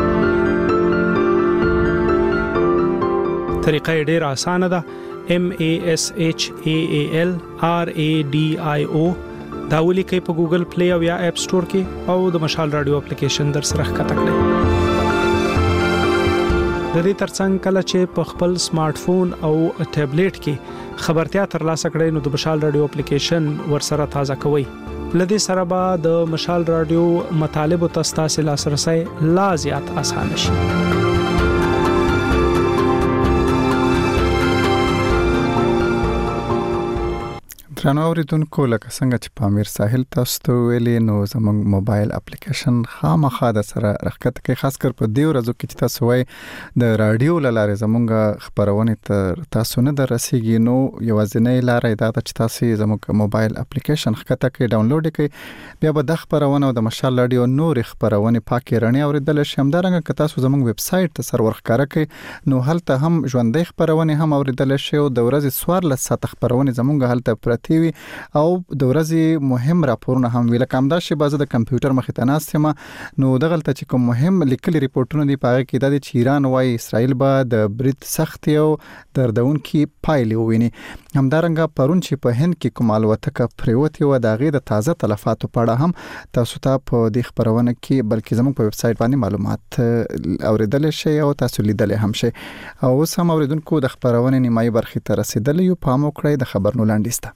طریقه ډېره اسانه ده. MASHAAL RADIO دا ولیکئ په ګوګل پلی او یا اپ سٹور کې او د مشال رادیو اپلیکیشن در سره ښکته کړئ. د دې ترڅنګ کله چې په خپل سمارټ فون او ټابلیټ کې خبرتیا ترلاسه کړئ نو د مشال رادیو اپلیکیشن ورسره تازه کوئ. لدې سره به د مشال رادیو مطالب او تاسو لاسرسي لا زیات اسانه شي. درنو اوریدونکو لکه څنګه چې پامیر ساحل تاسو ته ویلي نو زموږ موبایل اپلیکیشن خامخا د سره رخصت کې خاص کر په دې ورځو کې چې تاسو وای د رادیو لاره زموږ خبرونه تاسو نه درسيږي نو یوازینۍ لاره دا چې تاسو زموږ موبایل اپلیکیشن خکته کې ډاونلوډ کړئ بیا به د خبرونه او د مشال رادیو نور خبرونه پاکي رڼا اوریدل شي همدارنګه که تاسو زموږ ویب سټ ته سرور ښکارا کړئ نو هلته هم ژوندۍ خبرونه هم اوریدل شي او د ورځې 14 ساعت خبرونه زموږ هلته پرتی پراتې وي او د ورځې مهم راپورونه هم ویل کمدا شي بعض د کمپیوټر مخې ته ناستمه نو دغلته چې کوم مهم لیکلي ریپورتونه دی پاره کې د ایران وايي اسرائیل به د برید سخت او دردونکي پایلې وویني همدارنګه پرون چې په هند کې کوم الوتکه پریوتي و د غي د تازه تلفاتو په اړه هم تاسو ته په دې خبرونه کې بلکې زموږ په ویب سټ باندې معلومات اوریدل شي او تاسو لیدل هم شي او سم اوریدونکو د خبرونه نیمایي برخې ته رسیدل یو پام وکړئ د خبرونو لاندې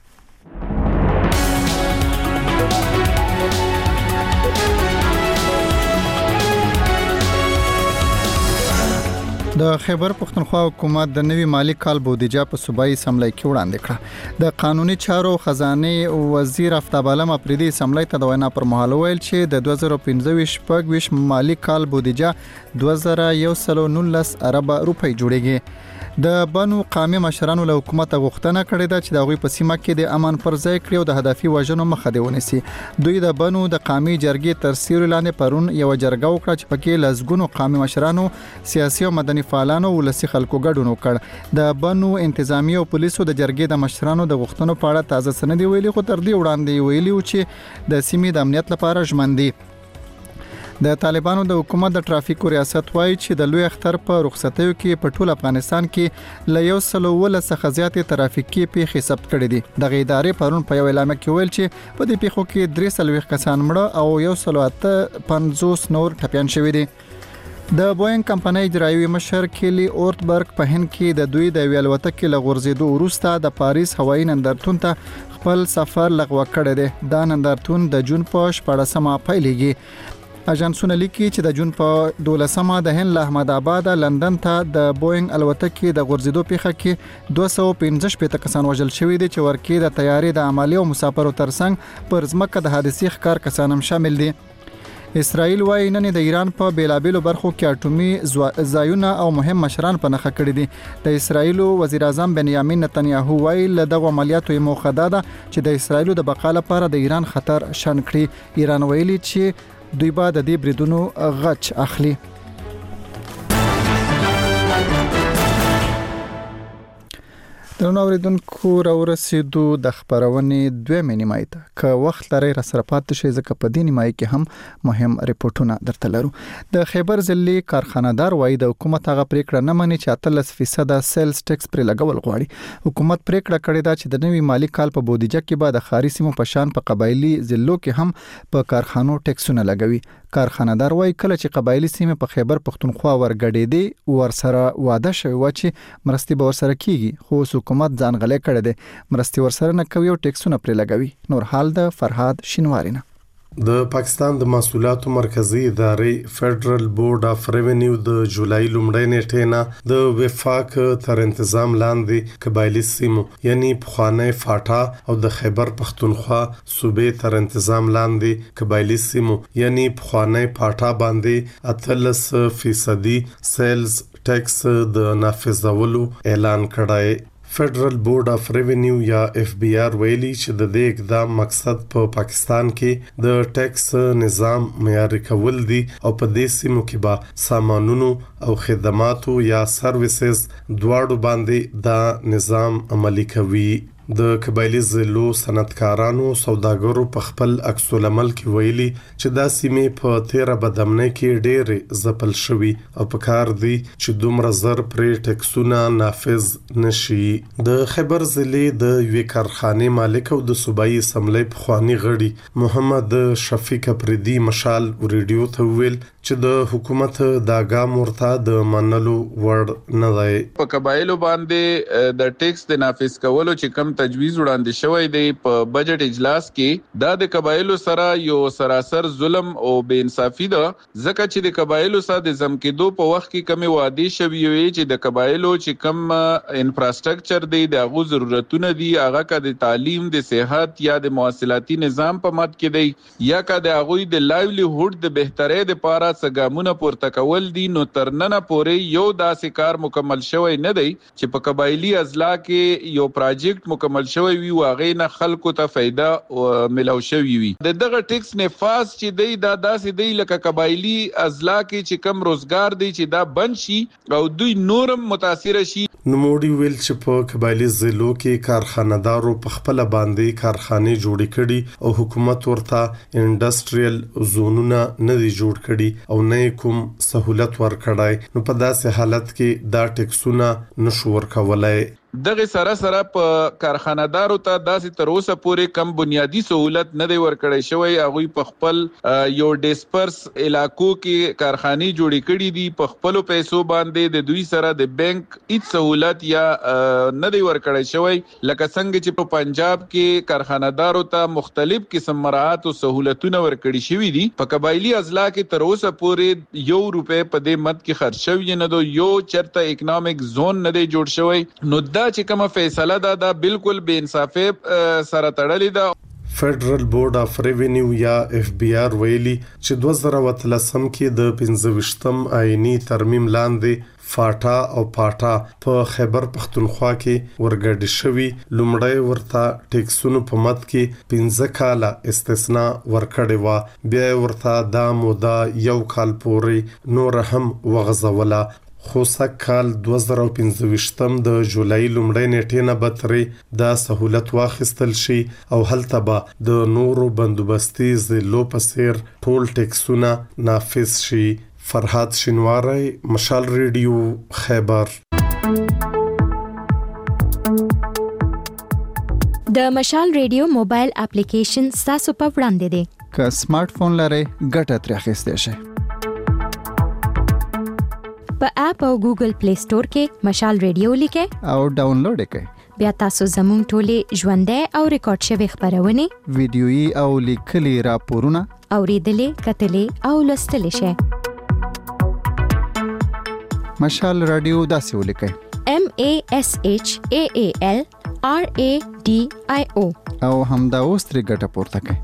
د خیبر پختونخوا حکومت د نوي مالی کال بودیجه په صوبایي اسمبلی کې وړاندې کړه د قانوني چارو خزانه وزیر افتاب عالم افریدي اسمبلی ته د وینا پر مهال ویل چې د 2015 مالی کال بودیجه 2119 ارب روپۍ جوړیږي د بنو قامي مشرانو له حکومت غوښتنه کړې ده چې د غوي په سیمه کې د امن پر ځای کړو د هدفي وژنو مخه دی ونیسي دوی د بنو د قامي جرګې تر سیوري لاندې پرون یو جرګه وکړه چې پکې لزګونو قامي مشرانو سیاسي او مدني فعالانو ولسی خلکو ګډون وکړ د بنو انتظامی او پولیسو د جرګې د مشرانو د غوښتنو په اړه تازه سند ویلي خو تر دې وړاندې ویلي چې د سیمې د امنیت لپاره ژمن دي د طالبانو د حکومت د ټرافیکو ریاست وایي چې د لوی اختر په رخصتیو کې په ټول افغانستان کې ل 110 څخه زیات ترافیکي پیښې ثبت کړې دي د غیدارې پرون په یو اعلان کې ویل چې په دې پیښو کې 300 کسان مړه او 150 نور ټپيان شوي دي د بوینګ کمپنۍ اجرایوي مشر کلی اورتبرګ په هند کې د دوی د ویلوتکې لغورځېدو وروسته د پاریس هوایي نندارتون ته خپل سفر لغوه کړی دی دا نندارتون د جون په 14مه پیلېږي اژانسونه لیکي چې د جون په 12مه د هند له احمد آباد لندن ته د بوینګ الوتکې د غورځېدو پیښه کې 215 کسان وژل شوي دي چې ورکې د تیارې د عملی او مسافرو ترڅنګ پر ځمکه د حادثې ښکار کسان هم شامل دي اسرائیل وايي نن د ایران په بیلابیلو برخو کې اټومي ځایونه او مهم مشران په نخښه کړی دي د اسرائیل وزیر اعظم بنیامین نتنیاهو وايي له دغه عملیاتو موخه ده چې د اسرائیل د بقا لپاره د ایران خطر شن کړي ایران ویلي چې دوی به د دې بریدونو غچ اخلي درنو اوریدونکو راورسېدو د خبرونې دوه نیمایي ته که وخت لري را سره پاتې شي ځکه په دې نیمایي کې هم مهم ریپورتونه درته لرو د خیبر ضلعي کارخانه‌دار وایي د حکومت هغه پریکړه نه مني چې 13% سیلز ټیکس پر لګول غواړي حکومت پریکړه کړې ده چې د نوي مالی کال په بودیجه کې به د خاري سیمو په شان په قبایلی ضلعو کې هم په کارخانو ټیکسونه لګوي کارخانه‌دار وایي کله چې قبایلی سیمه په خیبر پختونخوا ورګډېدي ورسره واده شوی و چې مرستي به ورسره کیږي خو حکومت ځان غلې کړی دی مرستي ورسره نه کوي او ټیکسونه پر لګوي نور حال د فرهاد شینوارینه د پاکستان د محصولاتو مرکزی ادارې فدرل بورډ اف ریونیو د جولای لومړۍ نیټې نه د وفاق تر تنظیم لاندې قبایلی سیمو یعنی پخوانی فاټا او د خیبر پختونخوا صوبې تر تنظیم لاندې قبایلی سیمو یعنی پخوانی فاټا باندې 18% سیلز ټیکس د نافذولو اعلان کړی فدرل بورډ اف ریونیو یا اف بی آر ویلي چې د دې اقدام مقصد په پاکستان کې د ټیکس نظام معیاري کول دي او په دې سیمو کې به سامانونو او خدماتو یا سرویسز دواړو باندې دا نظام عملي کوي د قبایلی ضلعو صنعتکارانو سوداګرو په خپل عکس العمل کې ویلي چې دا سیمه په 13 بدامنۍ کې ډېر ځپل شوی او په کار دی چې دومره زر پرې ټیکسونه نافذ نشي د خیبر ضلع د یوې کارخانه مالک او د صوبایي اسمبلی پخوانی غړي محمد شفیق افریدي مشال ریډیو ته ویل چې د حکومت دا ګام ورته د منلو وړ نه دی په قبایلو باندې د ټیکس د نافذ کولو چې کم تجویز وړاندې شوی دی په بجټ اجلاس کې دا د قبایلو سره یو سراسر ظلم او بے انصافي ده ځکه چې د قبایلو سره د زم کېدو په وخت کې کمی وعده شوی وي چې د قبایلو چې کم انفراستراکچر دی د هغه ضرورتونه دي هغه کا د تعلیم د صحت یا د مواصلاتي نظام په مد کې دی یا کا د هغه د لایولیهود د بهترۍ لپاره څنګهونه پورته کول دي نو ترننه پورې یو داسې کار مکمل شوی نه دی چې په قبایلی اضلاع کې یو پروجیکټ مکمل شوی وي واغې نه خلکو ته فائدہ ملو شوی وي د دغه ټیکس نفاذ چې دی دا داسې دی لکه قبایلی اضلاع کې چې کم روزګار دی چې دا بند شي او دوی نورم متاثر شي. نوموړي ویل چې په قبایلی ضلعو کې کارخانه‌دارو په خپل باندې کارخانې جوړې کړي او حکومت ورته انډستریال زونونه نه دي جوړ کړي او نه کوم سہولت ورکړای نو په داسې حالت کې دا ټیکسونه نشو ورکولای. دغه سره په کارخانه‌دارو ته داسې تر اوسه پورې کم بنیادی سہولت نه دی ورکړی شوی. هغه په خپل یو ډیسپرس علاقو کې کارخانې جوړې کړې دي په خپل پیسو باندې د دوی سره د بانک هیڅ سہولت یا نه دی ورکړی شوی لکه څنګه چې په پنجاب کې کارخانه‌دارو ته مختلف قسم مراعات او سہولتونه ورکړي شوی دي. په قبایلی اضلاع کې تر اوسه پورې ₹1 په دې مد کې خرج شوی نه دی. یو چرته اکونومیک زون نه دی جوړ شوی. نو چې کومه فیصله دا بالکل بے انصافي سره تړلې ده. فدرل بورډ اف ریوینیو یا اف بی آر ویلي چې 2013 کې د 25م آئینی ترمیم لاندې فاټا او پاټا په خیبر پختونخوا کې ورګډ شوی لومړی ورته ټیکسونو په مد کې 15 کاله استثناء ورکړې و. بیا ورته دا موده یو کال پورې نور هم وغځوله. خو سکهال 2015 د جولای لومړۍ نیټې نه بتري دا سہولت واخیستل شي او هلته به د نورو بندوبستي ضلعو په څیر ټول ټیکسونه نافذ شي. فرهاد شینواری، مشال ریډیو، خیبر. د مشال ریډیو موبایل اپلیکیشن تاسو په وړاندې دی. که سمارټ فون لرئ ګټه ترې اخیستئ شئ. په اپ او ګوګل پلی سٹور کې مشال ریډیو لیکئ او ډاونلوډ کړئ. بیا تاسو زموږ ټولې ژوندۍ او ریکارډ شوی خبرونه ویډیويي او لیکلي راپورونه اوریدلې کتلې او لوستلې شئ. مشال رادیو داسې ولیکئ MASHAALRADIO او همدا اوس ترې ګټه پورته کړئ.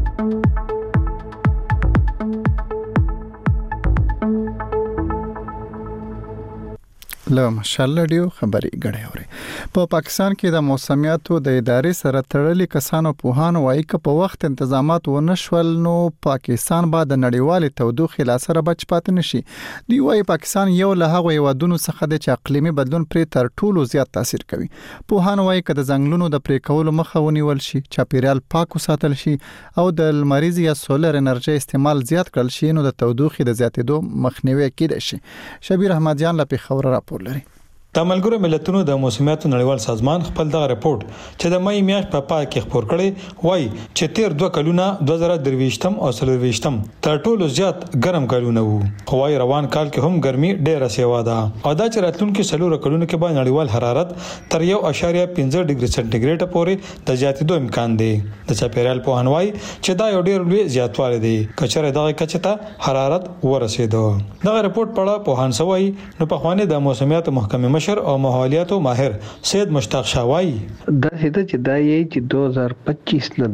له مشال رادیو خبري غړې اوري. په پاکستان کې د موسمیاتو د ادارې سره تړلې کسانو پوهانو وايي چې په وخت تنظیمات ونشول نو پاکستان به د نړیوال تودوخې لا سره بچ پات نشي. دی وايي پاکستان یو له هغه هیوادونو څخه د اقلیمي بدلون پر تر ټولو زیات تاثیر کوي. پوهان وايي چې د ځنګلونو د پرې کولو مخه ونیول شي، چاپیریال پاک وساتل شي او د لمریز یا سولر انرژي استعمال زیات کړل شي نو د تودوخې د زیاتېدو مخنیوي کېدای شي. شبیر احمد جان له پیښور راپور لري. د ملګرو ملتونو د موسمیاتو نړیوال سازمان خپل دغه رپورت چې د مې میاشت په پای کې خبر کړي وایي چې تیر 2 کلونه 2023 او 2024 تر ټولو زیات ګرم کلونه وو. خو وايي روان کال کې هم ګرمي ډېره سیوا ده او دا چې راتلونکي 4 کلونو کې به نړیوال حرارت تر 1.5 ډیګري سنټیګریډ پورې د زیاتېدو امکان دی. د چاپیریال په انوای چې دا یو ډېر لوی زیاتوالی دی کچره دغه کچه ته حرارت ورسېدو. دغه رپورت په اړه په هانسوي نو په خوانې د موسمیاتو محکمې مشر او ماحولیاتو ماهر سید مشتاق شاوای دا چې دا یې چې 2025 نه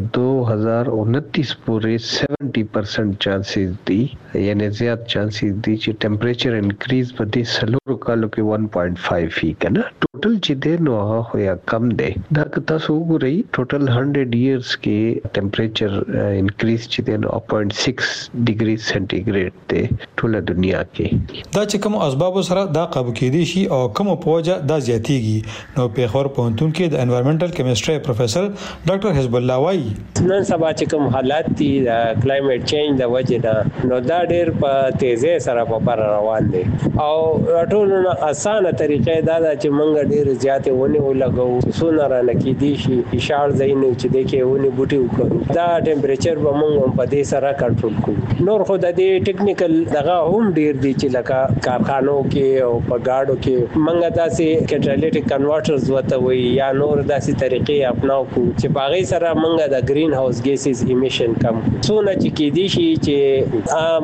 2029 پورې 70% چانسز دي یعنی زیات چانسز دي چې ټمپریچر انکریز په دې سلورو کالو کې 1.5 فی کنه ټوټل چې دی نو هغه یا کم دی. دا که تاسو وګورئ ټوټل 100 ایئرز کې ټمپریچر انکریز چې دی نو 0.6 ډیګري سنټیګریډ دی ټول دنیا کې. دا چې کوم اسباب سره دا قابو کېدی شي او کوم په وجه دا زیاتیږي نو پیښور پوهنتون کې د انوایرنمنټل کیمستري پروفیسر ډاکټر حزب الله وایي نن سبا چې کوم حالات دي د کلایمټ چینج د وجه نه نو دا ډېر په تیزه سره په بر روان دي او ټولونه اسانه طریقې دا چې موږ ډېر زیاتې ونی ولګو سونه را لکې دي شي اشار زین چې د کې ونی بوټي وکړو دا ټمپریچر به موږ په دې سره کنټرول کوو. نور خو د دې ټیکنیکل دغه هم ډېر دي چې لکه کارخانو کې او په گاډو کې موږ داسې کټالیټیک کنورټرز وته وي یا نور داسې طریقې اپناو کو چې باغې سره موږ د گرین هاوس ګیسز ایمیشن کم څونه چې کې دي شي چې عام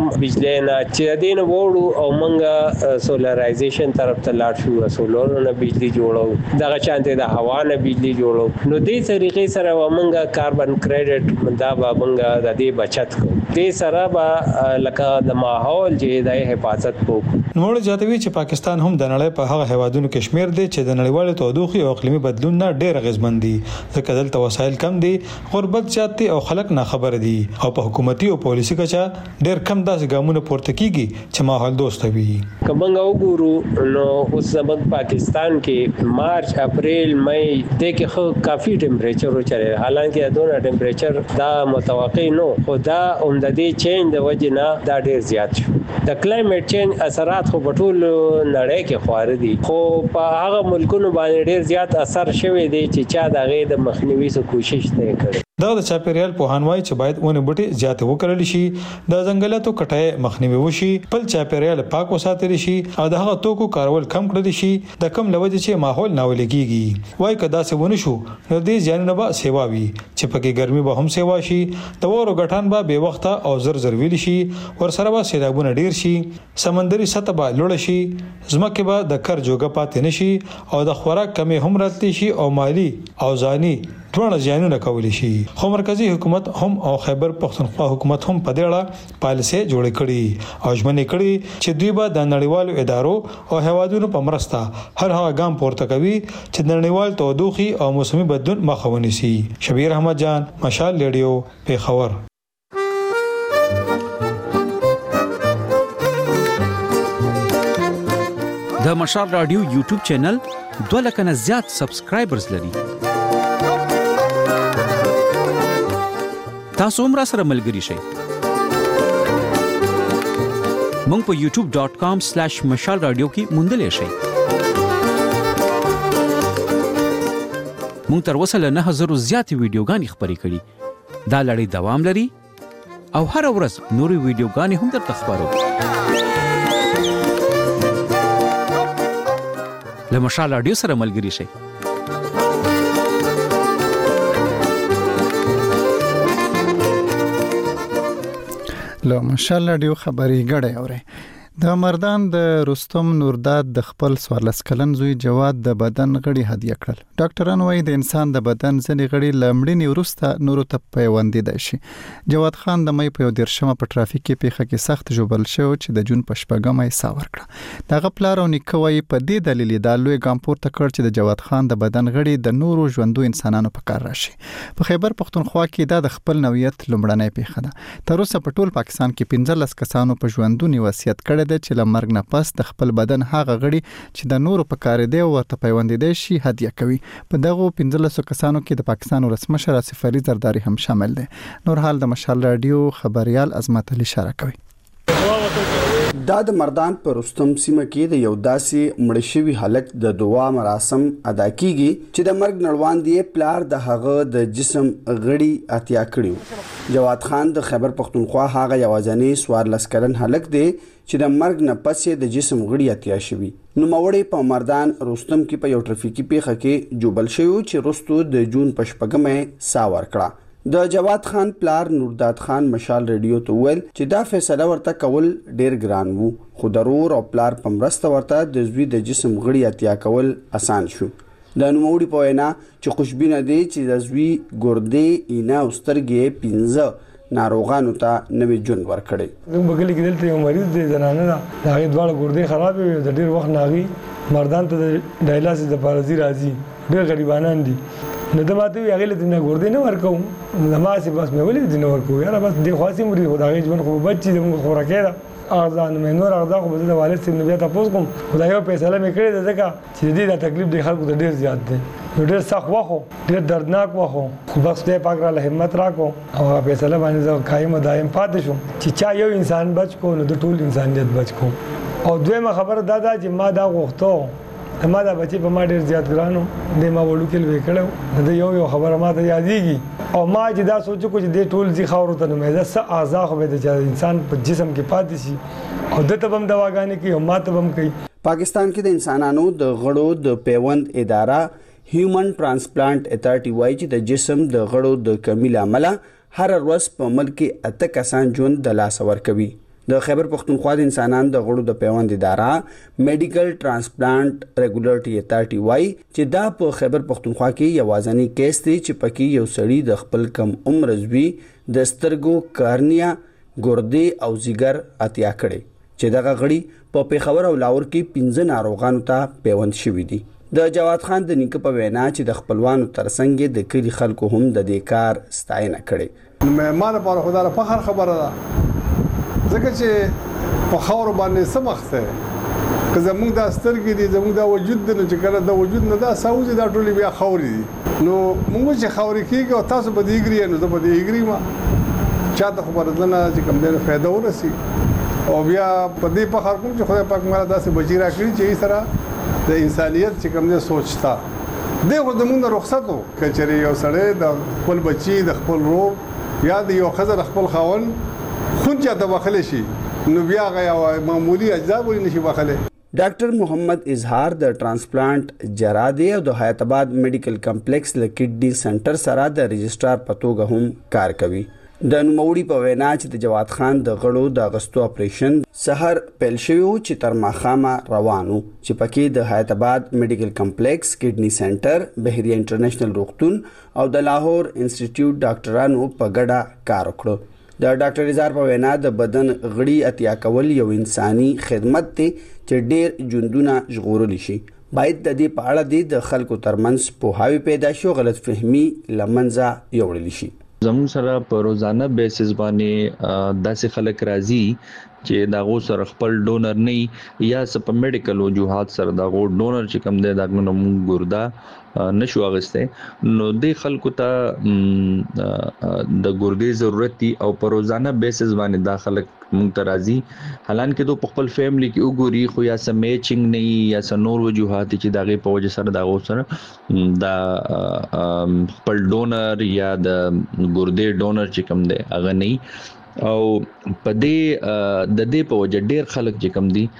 بجلی نه چې دین وړو او منګه سولرایزیشن طرف ته لاړ شو سولر نه بجلی جوړو دغه چانته د هوا نه بجلی جوړو نو دې طریقې سره ومنګه کاربن کریډټ دا به منګه د دې بچت کو دې سره به لکه د ماحول چې د حفاظت کو نو جاتوي چې پاکستان هم د نړۍ په هغه هوادونو کې شمیر دی چې د نړیوال تودوخي او اقلیمي بدلون نه ډېر غزمن دي ځکه دلته وسایل کم دي غربت زیات دي او خلک نه خبر دي او په حکومتي او پالیسي کچا ډېر کم داسې ګامونه پورته کیږي چې ماحول دوست وي کومنګ وګورو نو اوس زموږ پاکستان کې مارچ اپریل مې د کې خو کافي ټمپریچر وچره حالانکه دونه ټمپریچر دا متوقع نو خدا د دې چینج د وجې نه دا ډېر زیات شو د کلایمټ چینج اثرات خو په ټول نړۍ کې خوار دي خو په هغه ملکونو باندې ډېر زیات اثر شوی دی چې چا د غي د مخنیوي څخه کوشش نه کړي دا د چاپیریال په هانوای چې باید ونه بوټي زیات وکړل شي د ځنګلاتو کټای مخنیوي وشي بل چاپیریال پاک وساتل شي او د هغه توکو کارول کم کړل شي د کم لوجه چې ماحول ناولېږي وای کدا څه ونه شو نو دې ځانونه به سیوا وي چې پکې ګرمي به هم سیوا شي د ورو غټان به به وخت او زر ویل شي ور سره به سیلابونه ډیر شي سمندري سطح به لوړ شي زمکه به د کر جوګه پاتې نشي او د خوراک کمی هم راتلی شي او مالی او ځاني ټول ځانونه کولی شي خو مرکزی حکومت هم او خیبر پختونخوا حکومت هم په دې اړه پالیسي جوړ کړي او ژمنې کړي چې دوی به د نړیوالو ادارو او هوادونو په مرسته هر هغه ګام پورته کوي چې د نړیوال تودوخي او موسمي بدلون مخه ونیسي شبیر احمد جان مشال ریډیو پیښور د مشال رادیو یوټیوب چینل 2 لک نه زیات سبسکرایبرز لري تاسو هم را سره ملګری شئ مونږ په youtube.com/mashalradio کې موندلې شئ مونږ تر اوسه له 9000 زیات ویډیوګانې خپرې کړې دا لړۍ دوام لري او هر ورځ نوري ویډیوګانې هم درته خبرو له مشال رادیو سره ملګری شئ له مشال رادیو خبري غړې اوري د مردان د رستم نورداد د خپل 14 کلن زوی جواد د بدن غړي هدیه کړل ډاکټران وايي د انسان د بدن ځنې غړي لمړنی ورسته نورو ته پیوندې شي جواد خان د مې په 13 په ټرافیک کې پیښه کې سخت جوړل شو چې د جون په شپږم یې ساور کړ دغه پلار او نیکوي په دې دلیل د لوی ګام پورته کړ چې د جواد خان د بدن غړي د نورو ژوندو انسانانو په کار راشي په خیبر پختونخوا کې د خپل نوعیت لمړنۍ پیښه ده تر اوسه په ټول پاکستان کې 15 کسانو په ژوندونی وصیت کړی د چې لمرګ نه پس د خپل بدن هغه غړي چې د نورو په کار دی ورته پیوندې شي هدیه کوي په دغه 15 کسانو کې د پاکستان ولسمشر آصف علي زرداری هم شامل دي نور حال د مشال رادیو خبريال عظمت علي اشاره کوي دا د مردان پر رستم سیمه کې د یو داسې مړشوي حالت د دعا مراسم ادا کیږي چې د مرګ نړوان دی پلار د هغه د جسم غړي اتیا کړیو جواد خان د خیبر پختونخوا هغه یوازنی 14 کلن هلک دی چې د مرګ نه پسې د جسم غړي اتیا شوی نو مورې په مردان رستم کې په یو ټرافیکي پیښه کې جوبل شوی چې رستو د جون په شپږمه ساور کړه د جواد خان پلار نورداد خان مشال ریډیو ته ویل چې دا فیصله ورته کول ډیر ګران وو خو ضرور او پلار په مرسته ورته د زوی د جسم غړي اتیا کول آسان شو د نوموړي په وینا چې خوشبینه دي چې د زوی ګردې اینا او سترګې 15 ناروغانو ته نوې جون ورکړي موږ بغل کې دلته یو مریض دی زنانه دا هغه دواړه ګردې خراب وي د ډیر وخت ناغي مردان ته د ډایلاسیس د پارازي راځي ډیر غریبانان دي نو د ماته یې هغه له ګردې نه ورکوم نماز بس مې ولې دې نه ورکو یاره بس د خاصي مري خدای ژوند خو بچي د موږ خوراکه ده اذان مې نور اغدا خو د والد سره بیا تاسو کوم خدای یو فیصله مې کړې ده ځکه چې دې د تکلیف د خلکو ډیر زیات دی نو ډیر سخت واخو ډیر دردناک واخو خو بس دې پاک را له همت راکو او فیصله باندې زه قائم دائم پاتې شوم چې چا یو انسان بچ کو نو د ټول انسانیت بچ کو او دویمه خبره دا ده چې ما دا غوښتو ما دا بچي په ما ډیر زیات ګرانو د ما وړو کې لوي کړو د یو خبره ما ته یادېږي او ما چې دا سوچو چې د ټول ځي خاورو ته مې دا څه اعضاء خو د انسان په جسم کې پاتې شي او د تبم دواګانې کې او ما تبم کوي پاکستان کې د انسانانو د غړو د پیوند اداره هیومن ترانسپلانټ اتھارټي وایي چې د جسم د غړو د کمی لامل هر ورځ په ملک کې 8 کسان ژوند د لاس ورکوي د خیبر پښتونخوا د انسانانو د غړو د پیوند اداره میډیکل ترانسپلانٹ ریګولټری اتھارټي وايي چې دا په خیبر پښتونخوا کې یوازنی کیس دی چې پکې یو سړی د خپل کم عمر زوی د سترګو کارنیا ګردې او زیګر اتیا کړي چې دغه غړي په پیښور او لاهور کې 15 ناروغانو ته پیوند شوي دي. د جواد خان د نیکه په وینا چې د خپلوانو ترڅنګ د کلی خلکو هم د دې کار ستاینه کړي. مېمان په خدای له فخر خبره ده ځکه چې په خاور باندې سمخته که زموږ د سترګې دي زموږ د وجود نه چې کله د وجود نه دا ساوځي دا ټولې بیا خاورې دي نو موږ چې خاورې کېږي او تاسو به دیګري نو زه به دیګري ما چاته خبره ده نه چې کوم دې فائدہ ورسي او بیا په دې په خار کوم چې خدای پاک مالا داسې بچی راکړي چې یې سره د انسانيت چې کوم دې سوچتا دغه د موږ رخصتو کچري یو سره د خپل بچي د خپل روح یا د یو خزر خپل خاون خونچا د بخله شي نو بیا غیا معمولی اجزا ولې نشي بخله. ډاکټر محمد اظهار د ترانسپلانٹ جراده او د حیات آباد میډیکل کمپلیکس ل کډنی سنټر سره د رجسترار په توګه هم کار کوي. د نوموړي په وینا چې د جواد خان د غړو د اغستو اپریشن سحر پیل شوی چې تر ماخامه روانو چې پکې د حیات آباد میډیکل کمپلیکس کډنی سنټر بحریه انټرنیشنل روغتون او د لاهور انسټیټیوټ ډاکټرانو په ګډه کار وکړ. د ډاکټر اظهار په وینا د بدن غړي اتیا کول یو انساني خدمت دی چې ډېر ژوندونه ژغورل شي. باید د دې په اړه د خلکو ترمنځ پوهاوی پیدا شي او غلط فهمي لمنځه یوړل شي. زمون سره په روزانه بیسس باندې داسې خلک راځي چې دا غو سره خپل ډونر نه یا سپ میډیکل وجوهات سره دا غو ډونر چې کوم دی دا موږ ګردا نشو اغسته نو د خلکو ته د ګردې ضرورت دي او په روزانه بیسس باندې دا خلک مونږ ته راځي حالانکه دوی په خپل فیملی کې وګوري خو یا سم میچینګ نه یا سم نور وجوهات چې دا غي په وجه سره دا غو سره دا خپل ډونر یا د ګردې ډونر چې کوم دی هغه نه او په دې په وجه ډېر خلک چې کم دي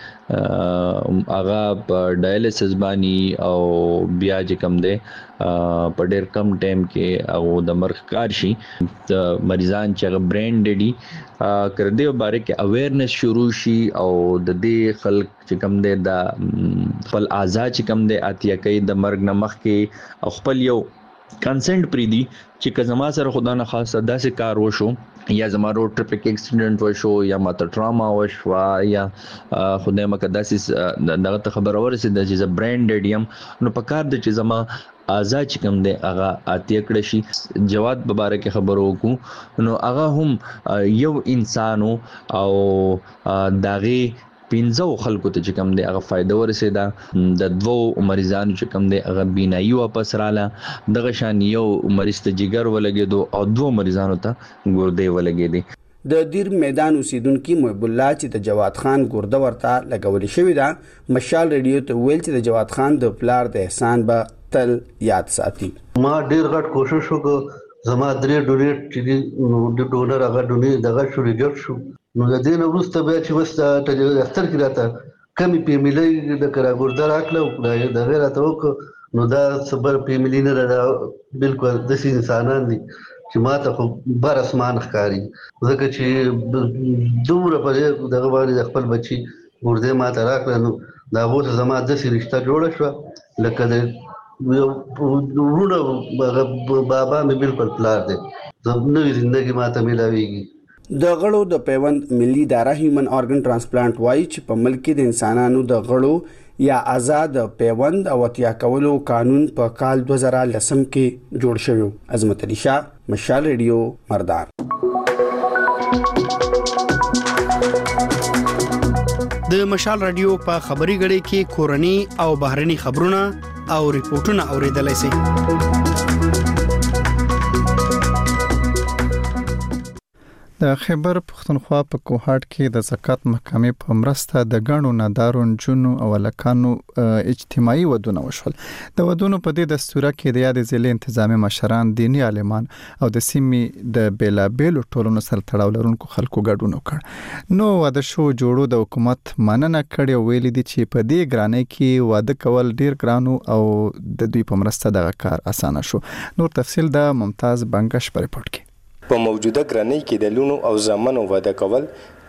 هغه په ډایالیسس باندې او بیا چې کم دي په ډېر کم ټایم کې هغه د مرګ کار شي د مریضان چې هغه برین ډیډي کړ دې باره کې اویرنس شروع شي او د دې خلک چې کم دي د خپل آزاد چې کم دي اتیا کوي د مرګ نه مخکې او خپل یو کنسنت پری دي چې که زما سره خدا نه خاصه داسې کار وشو یا زما روډ ټریپک اکسیډنټ وشو یا ماته ټراما وشو یا خدای مکه داسې دغه خبر ورسېده چې برین ډیډیم نو په کار د چې زما آزاد چې کوم دی هغه اتیا کړی شي. جواد مبارک خبرو کو نو هغه هم یو انسانو او داغي 15 خلکو ته چې کوم دی هغه فائدہ ورسېده د دوو مریضانو چې کوم دی هغه بینایی واپس رااله دغه شان یو مریض ته جګر ولګېدو او دوو مریضانو ته ګردې ولګېدې. د دیر میدان اوسیدونکو محب الله چې د جواد خان ګرده ورته لګولې شوې ده مشال ریډیو ته ویل چې د جواد خان د پلار د احسان به تل یاد ساتي. ما ډیر غټ کوشش وکړ زما درې ډونیټ چې د ډونر هغه ډونیټ دغه شو ریجکټ شو نو د دې وروسته بیا چې وسته اختر کې راته کمی پیملې د کرا ګردار اکلو د غیر ته وک نو دا صبر پیملې نه را بالکل د انسانان دي چې ماته خو بر اسمان ښکاری ځکه چې دومره په دغه باندې خپل بچي ګردې ماته راکړه نو دا غوته زما د سې رشتہ جوړ شو لکه د ورونه بابا مې بالکل پلار دی نوې ژوندۍ ماته ملاويږي. د غړو د پیوند ملي اداره هیومن ارګن ترانسپلانٹ وايي چې په ملک کې د انسانانو د غړو یا آزاد پیوند او اتیا کولو قانون په کال 2010 کې جوړ شوی. عظمت علي شاه مشال ریډیو مردان. د مشال رادیو په خبري غړي کې کورني او بهرني خبرونه او ریپورتونه اوریدلای شئ. د خیبر پښتونخوا په کوهاټ کې د زکات محکمې په مرسته د غاڼو نادارو جنو او لکانو اجتماعي ودونه وشول. د ودونو په دې دستوره کې د یاد ضلع انتظامی مشران دینی عالمان او د سیمې د بیلابېلو ټولنو سره تړاو لرونکو خلکو ګډون وکړ. نو واده شو جوړو د حکومت مننه کړې ویل دي چې په دې ګرانۍ کې واده کول ډیر ګرانو او د دوی په مرسته دغه کار اسانه شو. نور تفصیل د ممتاز بنگش په ریپورت کې. په موجوده ګرانۍ کې د لونو او زامنو واده کول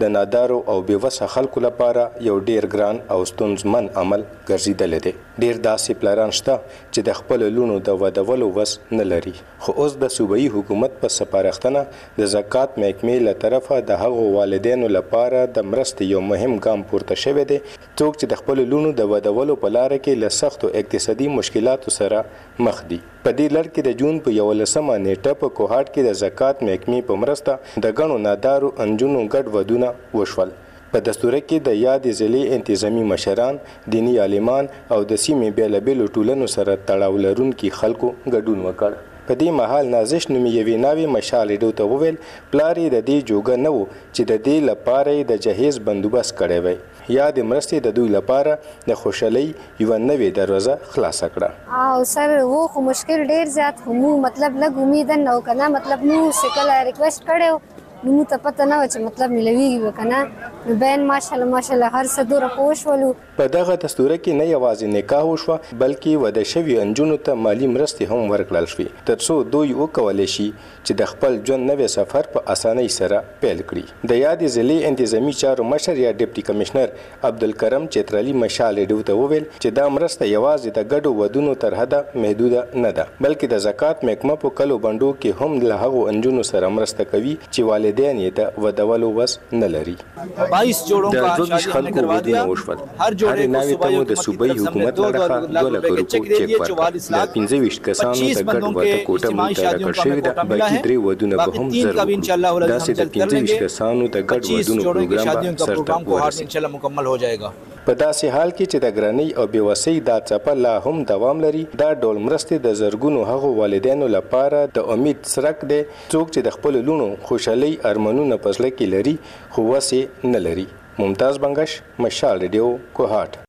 د نادارو او بیوسه خلکو لپاره یو ډیر ګران او ستونزمن عمل ګرځیدلی دی. ډیر داسې پلاران شته چې د خپل لونو د ودولو وس نه لري، خو اوس د صوبایي حکومت په سپارښتنه د زکات محکمې له طرفه د هغو والدینو لپاره د مرستې یو مهم ګام پورته شوی دی څوک چې د خپل لونو د ودولو په لاره کې له سختو اقتصادي مشکلاتو سره مخ دي. په دې لړ کې د جون په 11مه نیټه په کوهاټ کې د زکات محکمې په مرسته د غنو نادارو انجونو ګډ ودونه وشول. په دستور کې د یادې ضلعې انتظامی مشران، دینی عالمان او د سیمې بیلابیلو ټولنو سره تړاو لرونکي خلکو ګډون وکړ. په دې مهال نازش نومي یوې ناوې مشال ډیو ته وویل پلار یې د دې جوګه نه و چې د دې لپاره یې د جهیز بندوبست کړی وی. یا د مرستې د دوی لپاره د خوشحالۍ یوه نوې دروازه خلاصه کړه. او سر و خو مشکل ډیر زیات مو مطلب لږ امید نه و کنه، مطلب مو سکل ریکوست کړو نو مو ته پته نه و چې مطلب ملويږي وکنه. نو بین ماشاءالله هر څه دوره خوشولو. په دغه دستور کې نه یوازې نکاح وشوه بلکې وده شوي انجونو ته مالی مرستې هم ورکړل شوې ترڅو دوی وکولی شي چې د خپل ژوند نوې سفر په اسانۍ سره پیل کړي. د یادې ضلعې انتظامی چارو مشر یا ډیپټي کمشنر عبدالکرم چترالی مشال ډیو ته وویل چې دا مرسته یوازې د ګډو ودونو تر حده محدوده نه ده بلکې د زکات محکمه په کلو بندو کې هم له هغو انجونو سره مرسته کوي چې والدین یې د ودولو وس نه لري. 22 जोड़ों का शादी हमने करवा दिया. हर जोड़े को सुबह د صوبایي حکومت لخوا 2 लाख روپۍ چیک ورکړ. د 25 کسانو ته ګډ واده کوټه متعلق شوې ده، باقي 3 ودونه به هم ضرور داسې د 25 کسانو ته ګډ ودونو پروګرام سرته ورسېږي مکمل हो जाएगा. په داسې حال کې چې د ګرانۍ او بیوسۍ دا څپه لا هم دوام لري، دا ډول مرستې د زرګونو هغو والدینو لپاره د امید څرک دی څوک چې د خپل لونو خوشحالۍ ارمانونه په زړه کې لري خو وس یې نه لري. ممتاز بنگش، مشال ریډیو، کوهاټ.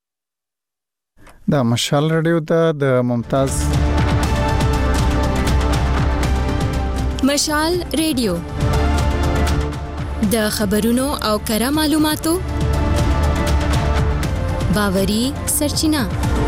دا مشال ریډیو د ممتاز مشال ریډیو د خبرونو او کره معلوماتو باوري سرچینه.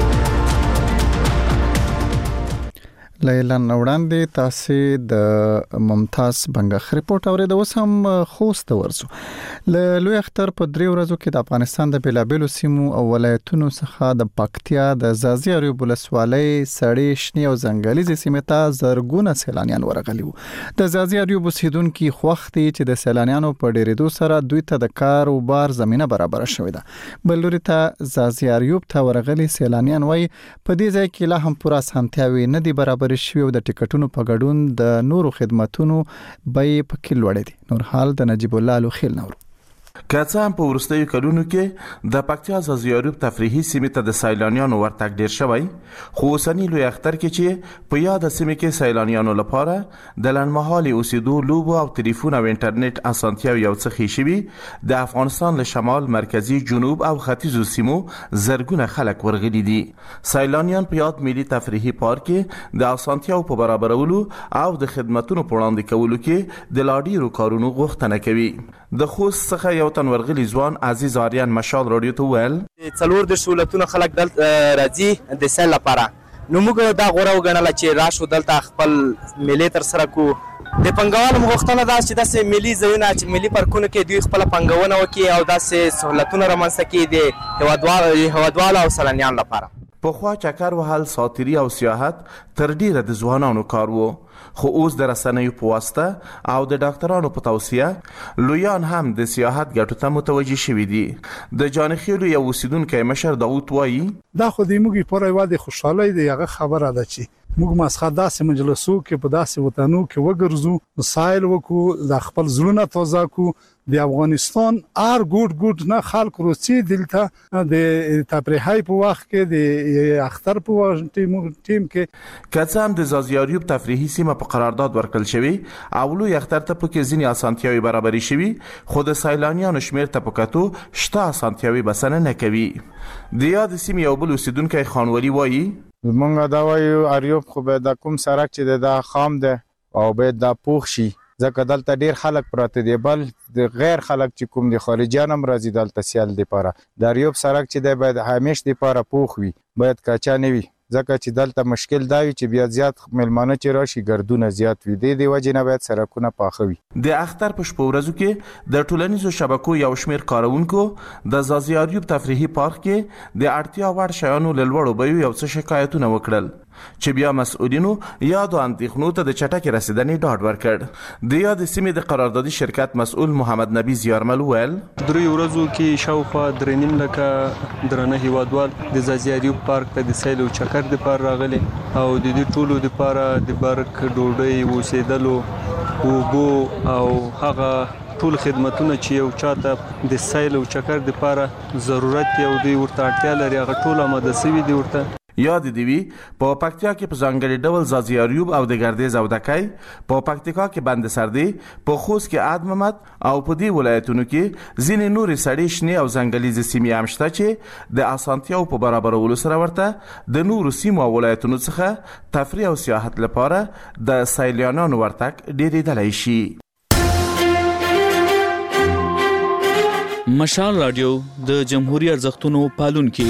لیلا نوړاندې تاسو د ممتاز بنگخ ریپورت اوریدو. اوس هم خوست ورسو. له لوی اختر په 3 ورځو کې د افغانستان د بیلابیلو سیمو او ولایتونو څخه د پکتیا د زازي اریوب ولسوالۍ سړې شنې او ځنګلي سیمې ته زرګونه سیلانیان ورغلي وو. د زازي اریوب اوسیدونکو خوښتي چې د سیلانیانو په ډیرېدو سره دوی ته د کار او بار زمينه برابر شوې ده. بل لوري ته زازي اریوب ته ورغلي سیلانیان وایي په دې ځای کې لا هم پوره اسانتیاوي نه دي برابر شوی او د ټیکټونو په ګډون د نورو خدماتونو بیې پکې لوړې دي. نور حال د نجیب الله لوخیل نور. که څه هم په وروستیو کلونو کې د پکتیا زازي اریوب تفریحي سیمې ته د سیلانیانو ورتګ ډیر شوی، خو اوسنی لوی اختر کې چې په یاد سیمې کې سیلانیانو لپاره د لنډمهالي اوسېدو، لوبو او ټلیفون او انټرنیټ اسانتیاوې یو څه ښې شوي، د افغانستان له شمال، مرکزي، جنوب او ختیځو سیمو زرګونه خلک ورغلي دي. سیلانیان په یاد ملي تفریحي پارک کې د اسانتیاوو په برابرولو او د خدماتونو په وړاندې کولو کې د لا ډیرو کارونو غوښتنه کوي. د خوست څخه یو تن ورغلي ځوان عزیز آریان مشال رادیو ته ویل 4 سہولتونه خلک دلته راځي د سیل لپاره، نو موږ دا غوړه وګڼله چې راشو دلته خپل ملي تر سره کو. د پنګوالو غوښتنه دا چې داسې ملي ځایونه چې ملي پارکونه کې دوی خپل پنګونه وکړي او داسې سہولتونه رامنځته کړي د هیوادوالو او سیلانیانو لپاره. پخوا چکر وهل، ساتیري او سیاحت تر ډیره د ځوانانو کار وو، خو اوس د رسنیو په واسطه او د ډاکټرانو په توصیه لویان هم د سیاحت ګټو ته متوجه شوي دي. د جانخیلو یو اوسیدونکی مشر داود وایي دا خو د موږ په ایواده خوشاله دی، هغه خبره ده چې موږ مسخه داسې مجلسو کې په داسې وطنو کې وګرځو، مسائل وکړو، د خپل زړونه تازه کو. د افغانستان ار ګوټ نه خلک روسي دلته د تفریحي په وخت کې د اختر په وخت ټیم کې کڅام د زازي اریوب تفریحي سیمه په قرارداد ورکړل شوی او لوی اختر ته پکې ځینې اسانتیاوي برابرې شوي، خو د سیلانیانو شمیر ته پکاتو شته اسانتیاوي بسنه نه کوي. د یاد سیمه یو بل اوسیدونکی خانوالي وایي مونږ دا وایو اریوب خو به د کوم سړک چې د خام ده او به د پوښ شي، ځکه دلته ډیر خلک پراته دي، بل د غیر خلک چې کوم دي خارجيان هم راځي دلته سیل دی پاره. د اریوب سړک چې دی باید همیش دی پاره پوښ وي، باید کچا نه وي، ځکه چې دلته مشکل دا وي چې بیا زیات ملمانه چې راشي ګردونه زیات وي د دې وجې نه باید سړکونه پاخه وي. د اختر په شپو ورځو کې د ټولنیزو شبکو یو شمېر کاروونکو د زازیاریوب تفریحي پارک کې د اړتیا وړ شیانو له لوړو بیو یو څه شکایتونه وکړل چې بیا مسؤلینو یادو اندېښنو ته د چټکې رسیدنې ډاډ ورکړ. د یاد سیمې د قراردادي شرکت مسؤل محمد نبی زیارمل وویل درې ورځو کې شاوخوا 3.5 لکه درنه هیوادوال د زازیاریوب پارک ته د سیل او چکر لپاره راغلي او د دې ټولو لپاره د برک ډوډۍ اوسېدلو اوبو او هغه ټول خدماتونه چې یو چاته د سیل او چکر لپاره ضرورت یو دی ورته اړتیا لري هغه ټول آماده شوي دي. ورته یاد دی وی په پکتیا کې په ځانګړي ډول زازیاریوب او د ګردیز او دکای په پکتیکا کې بند سردي په خوست کې عدممت او په دې ولایتونو کې ځینې نورې سړې شنې او ځنګلیزې سیمې هم شته چې د اسانتیاو په برابرولو سره ورته د نورو سیمو او ولایتونو څخه تفریح او سیاحت لپاره د سیلانیانو ورتګ ډېرېدلی شي. مشال رادیو د جمهوریت ارزښتونو پالونکي.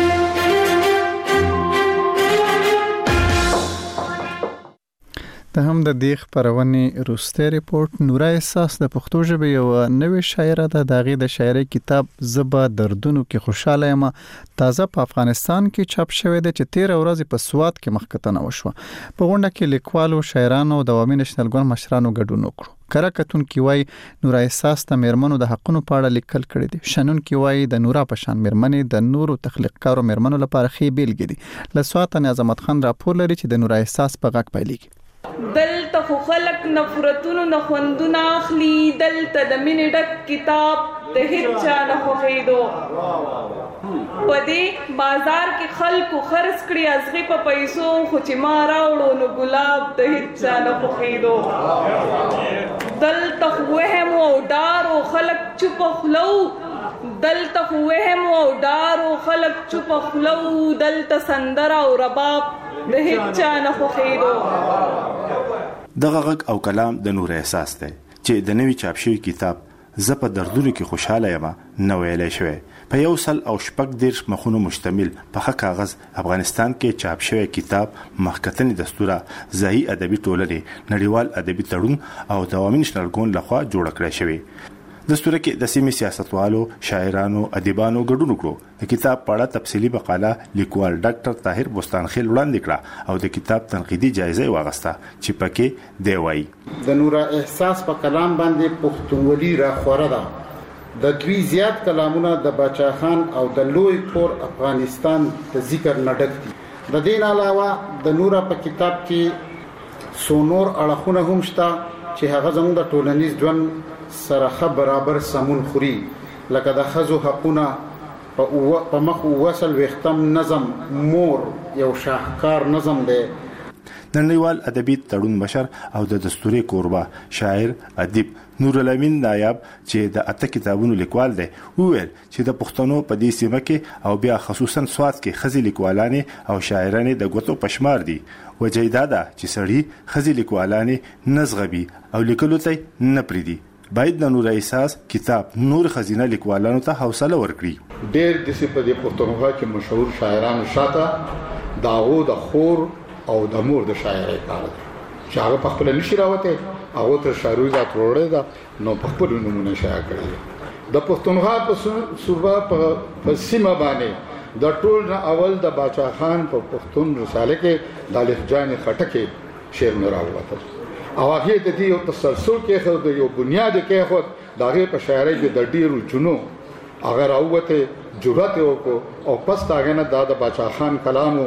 د هم د دې خبرونې روسته ریپورت نورا احساس د پښتو ژبه یو نوې شاعره ده. د غي د شاعري کتاب زبا دردونو کې خوشاله یم تازه په افغانستان کې چاپ شوی دی چې 13 ورځې په سواد کې مخکتنه وشوه. په غونډه کې لیکوالو شاعرانو د عوامي نېشنل ګوند مشرانو ګډون وکړو. کرکتون کې وای نورا احساس ته مرمنو د حقونو په اړه لیکل کړي دي. شنن کې وای د نورا پشان مرمنې د نورو تخلیقکارو مرمنو لپاره خې بیلګې دي. لسوات نظامت خان راپور لري چې د نورا احساس په غږ پیلېږي. دلته خو خلق نفرتونو نه خوندونه اخلي دلته د مینې ډک کتاب د هیڅ چا نه خوښېدو په دې بازار کې خلکو خرڅ کړي ازغې په پیسو خو چې ما راوړو نو ګلاب د هیڅ چا نه خوښېدو دلته خو وهم او ډار او خلک چوپ خلو دلته خو وهم او ډار او خلک چوپ خلو دلته سندره او رباب د هیڅ چا نه خوښېدو. دغه غږ او کلام د نور احساس دی چې د نوي چاپ شوی کتاب زه په دردونو کې خوشاله یم نو ویلې شوی په یو سل او شپږ دیرش مخونو مشتمل په ښه کاغذ افغانستان کې چاپ شوی کتاب مخکتنې دستوره ځایي ادبي ټولنې نړیوال ادبي تړون او د عوامي نېشنل ګوند لخوا جوړ کړی شوی. دستوره کې د سیمې سیاستوالو شاعرانو ادیبانو ګډون وکړو. د کتاب په اړه تفصیلي مقاله لیکوال ډاکټر طاهر بوستانخیل وړاندې کړه او د کتاب تنقیدي جایزه واغسته چې پکې دی وایي د نورا احساس په کلام باندې پښتونولي را خوره ده د دوی زیات کلامونه د باچا خان او د لوی کور افغانستان د ذکر نه ډک دي. د دې علاوه د نورا په کتاب کې سونور اړخونه هم شته چې هغه زموږ د ټولنیز ژوند سره برابر سمون خوري لکه د خزو حقونه په مخ وصل وختم نظم مور یو شاهکار نظم دی. د نړیوال ادبي تړون مشر او د دستوري کوربه شاعر ادیب نور الامین نایب چې د اته کتابونو لیکوال دی وویل چې د پښتنو په دې سیمه کې او بیا خصوصا سواد کې خزي لیکوالانې او شاعرانې د غوتو پشمار دي. وجیدا ده چې سړی خزي لیکوالانې نزغبي او لیکلو ته نه پریدي. باید د نور احساس کتاب نور خزینه لیکوالانو ته حوصله ورکړي. ډېر د سپه د پښتونخوا کې مشهور شاعرانو شاته داغو د خور او د مور د شاعرۍ کار چې هغه په خپل نشي راوته هغه تر شاعري ذات وروړي دا نو په خپل نمونه شاعر کړی د پښتونخوا په صوبه په سیمه باندې د ټول اول د باچا خان په پښتون رساله کې د لهجان خټکه شعر نه راوته او هغه د دې یو تسلسل کې خو د یو بنیاد کې خو دغه په شاعرۍ کې د ډیرو جنو هغه راوته جرأت وکړو او پس داغه نه د باچا خان کلامو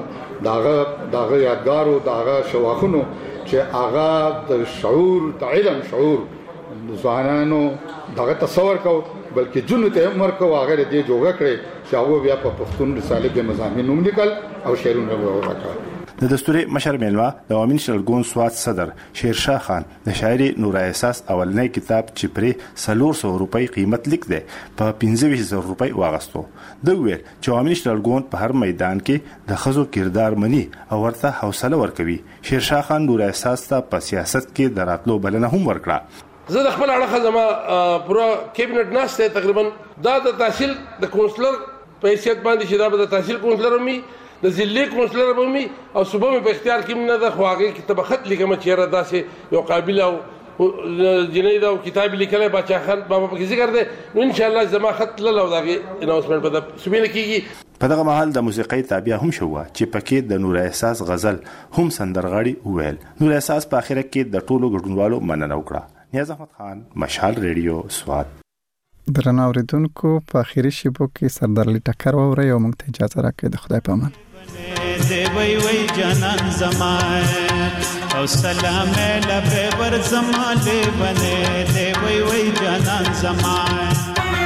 داغه یادګارو داغه شواخونو چې هغه د شعور د علم شعور ځوانانو دغه تصور کو بلکې جنو ته عمر کو هغه دې جوړ کړي چې هغه بیا په پښتون رساله کې مضامین نوم لیکل او شعرونه وکړل. د دستوري مشر میلوا د عوامي نېشنل ګوند سواد صدر شیرشاه خان د شاعري نور احساس اولنۍ کتاب چې پرې 300 روپۍ قیمت لیک دی په 15000 روپۍ واغستو. د ویل چې عوامي نېشنل ګوند په هر میدان کې د خزو کردار مني او ورته حوصله ورکوي. شیرشاه خان نور احساس ته په سیاست کې دراتلو بلنه هم ورکړه. زه د خپل اړه زما پورا کابینټ ناشته تقریبا دا د تحصیل د کونسلر په حیثیت باندې چې دا د تحصیل کونسلر مې نزل لیک کونسلر به می او صبح مې په اختیار کې نه د خواږه کې تبخت لیکم چې را داسې یو قابل او جنید او کتاب لیکلای بچا خان بابا په ذکر ده نو ان شاء الله زما خط لاله دغه اناونسمنت په سبینه کیږي. په دغه محل د موسیقۍ تابع هم شو چې پکې د نور احساس غزل هم سندرغاړي وویل. نور احساس په اخر کې د ټولو ګډونوالو مننه وکړه. نیاز احمد خان، مشال ریډیو، سوات. درنو اوریدونکو په اخیری شیبو کې سردارلی ټکر ووري او موږ ته اجازه راکړئ. د خدای په امان. دی وی جانان زمان او سلام لبه ور زمان بنه دی وی جانان زمان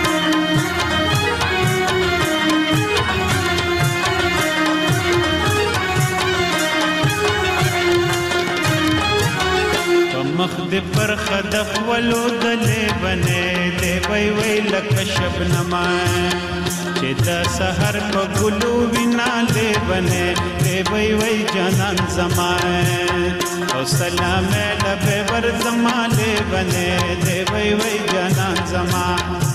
مخد پر خدف ولو دلې بنه دی وی لک شبنما چې د سحر په ګلو وینا له بنه دی وی جانان زمان او سلام لبه ور زمان له بنه دی وی جانان زمان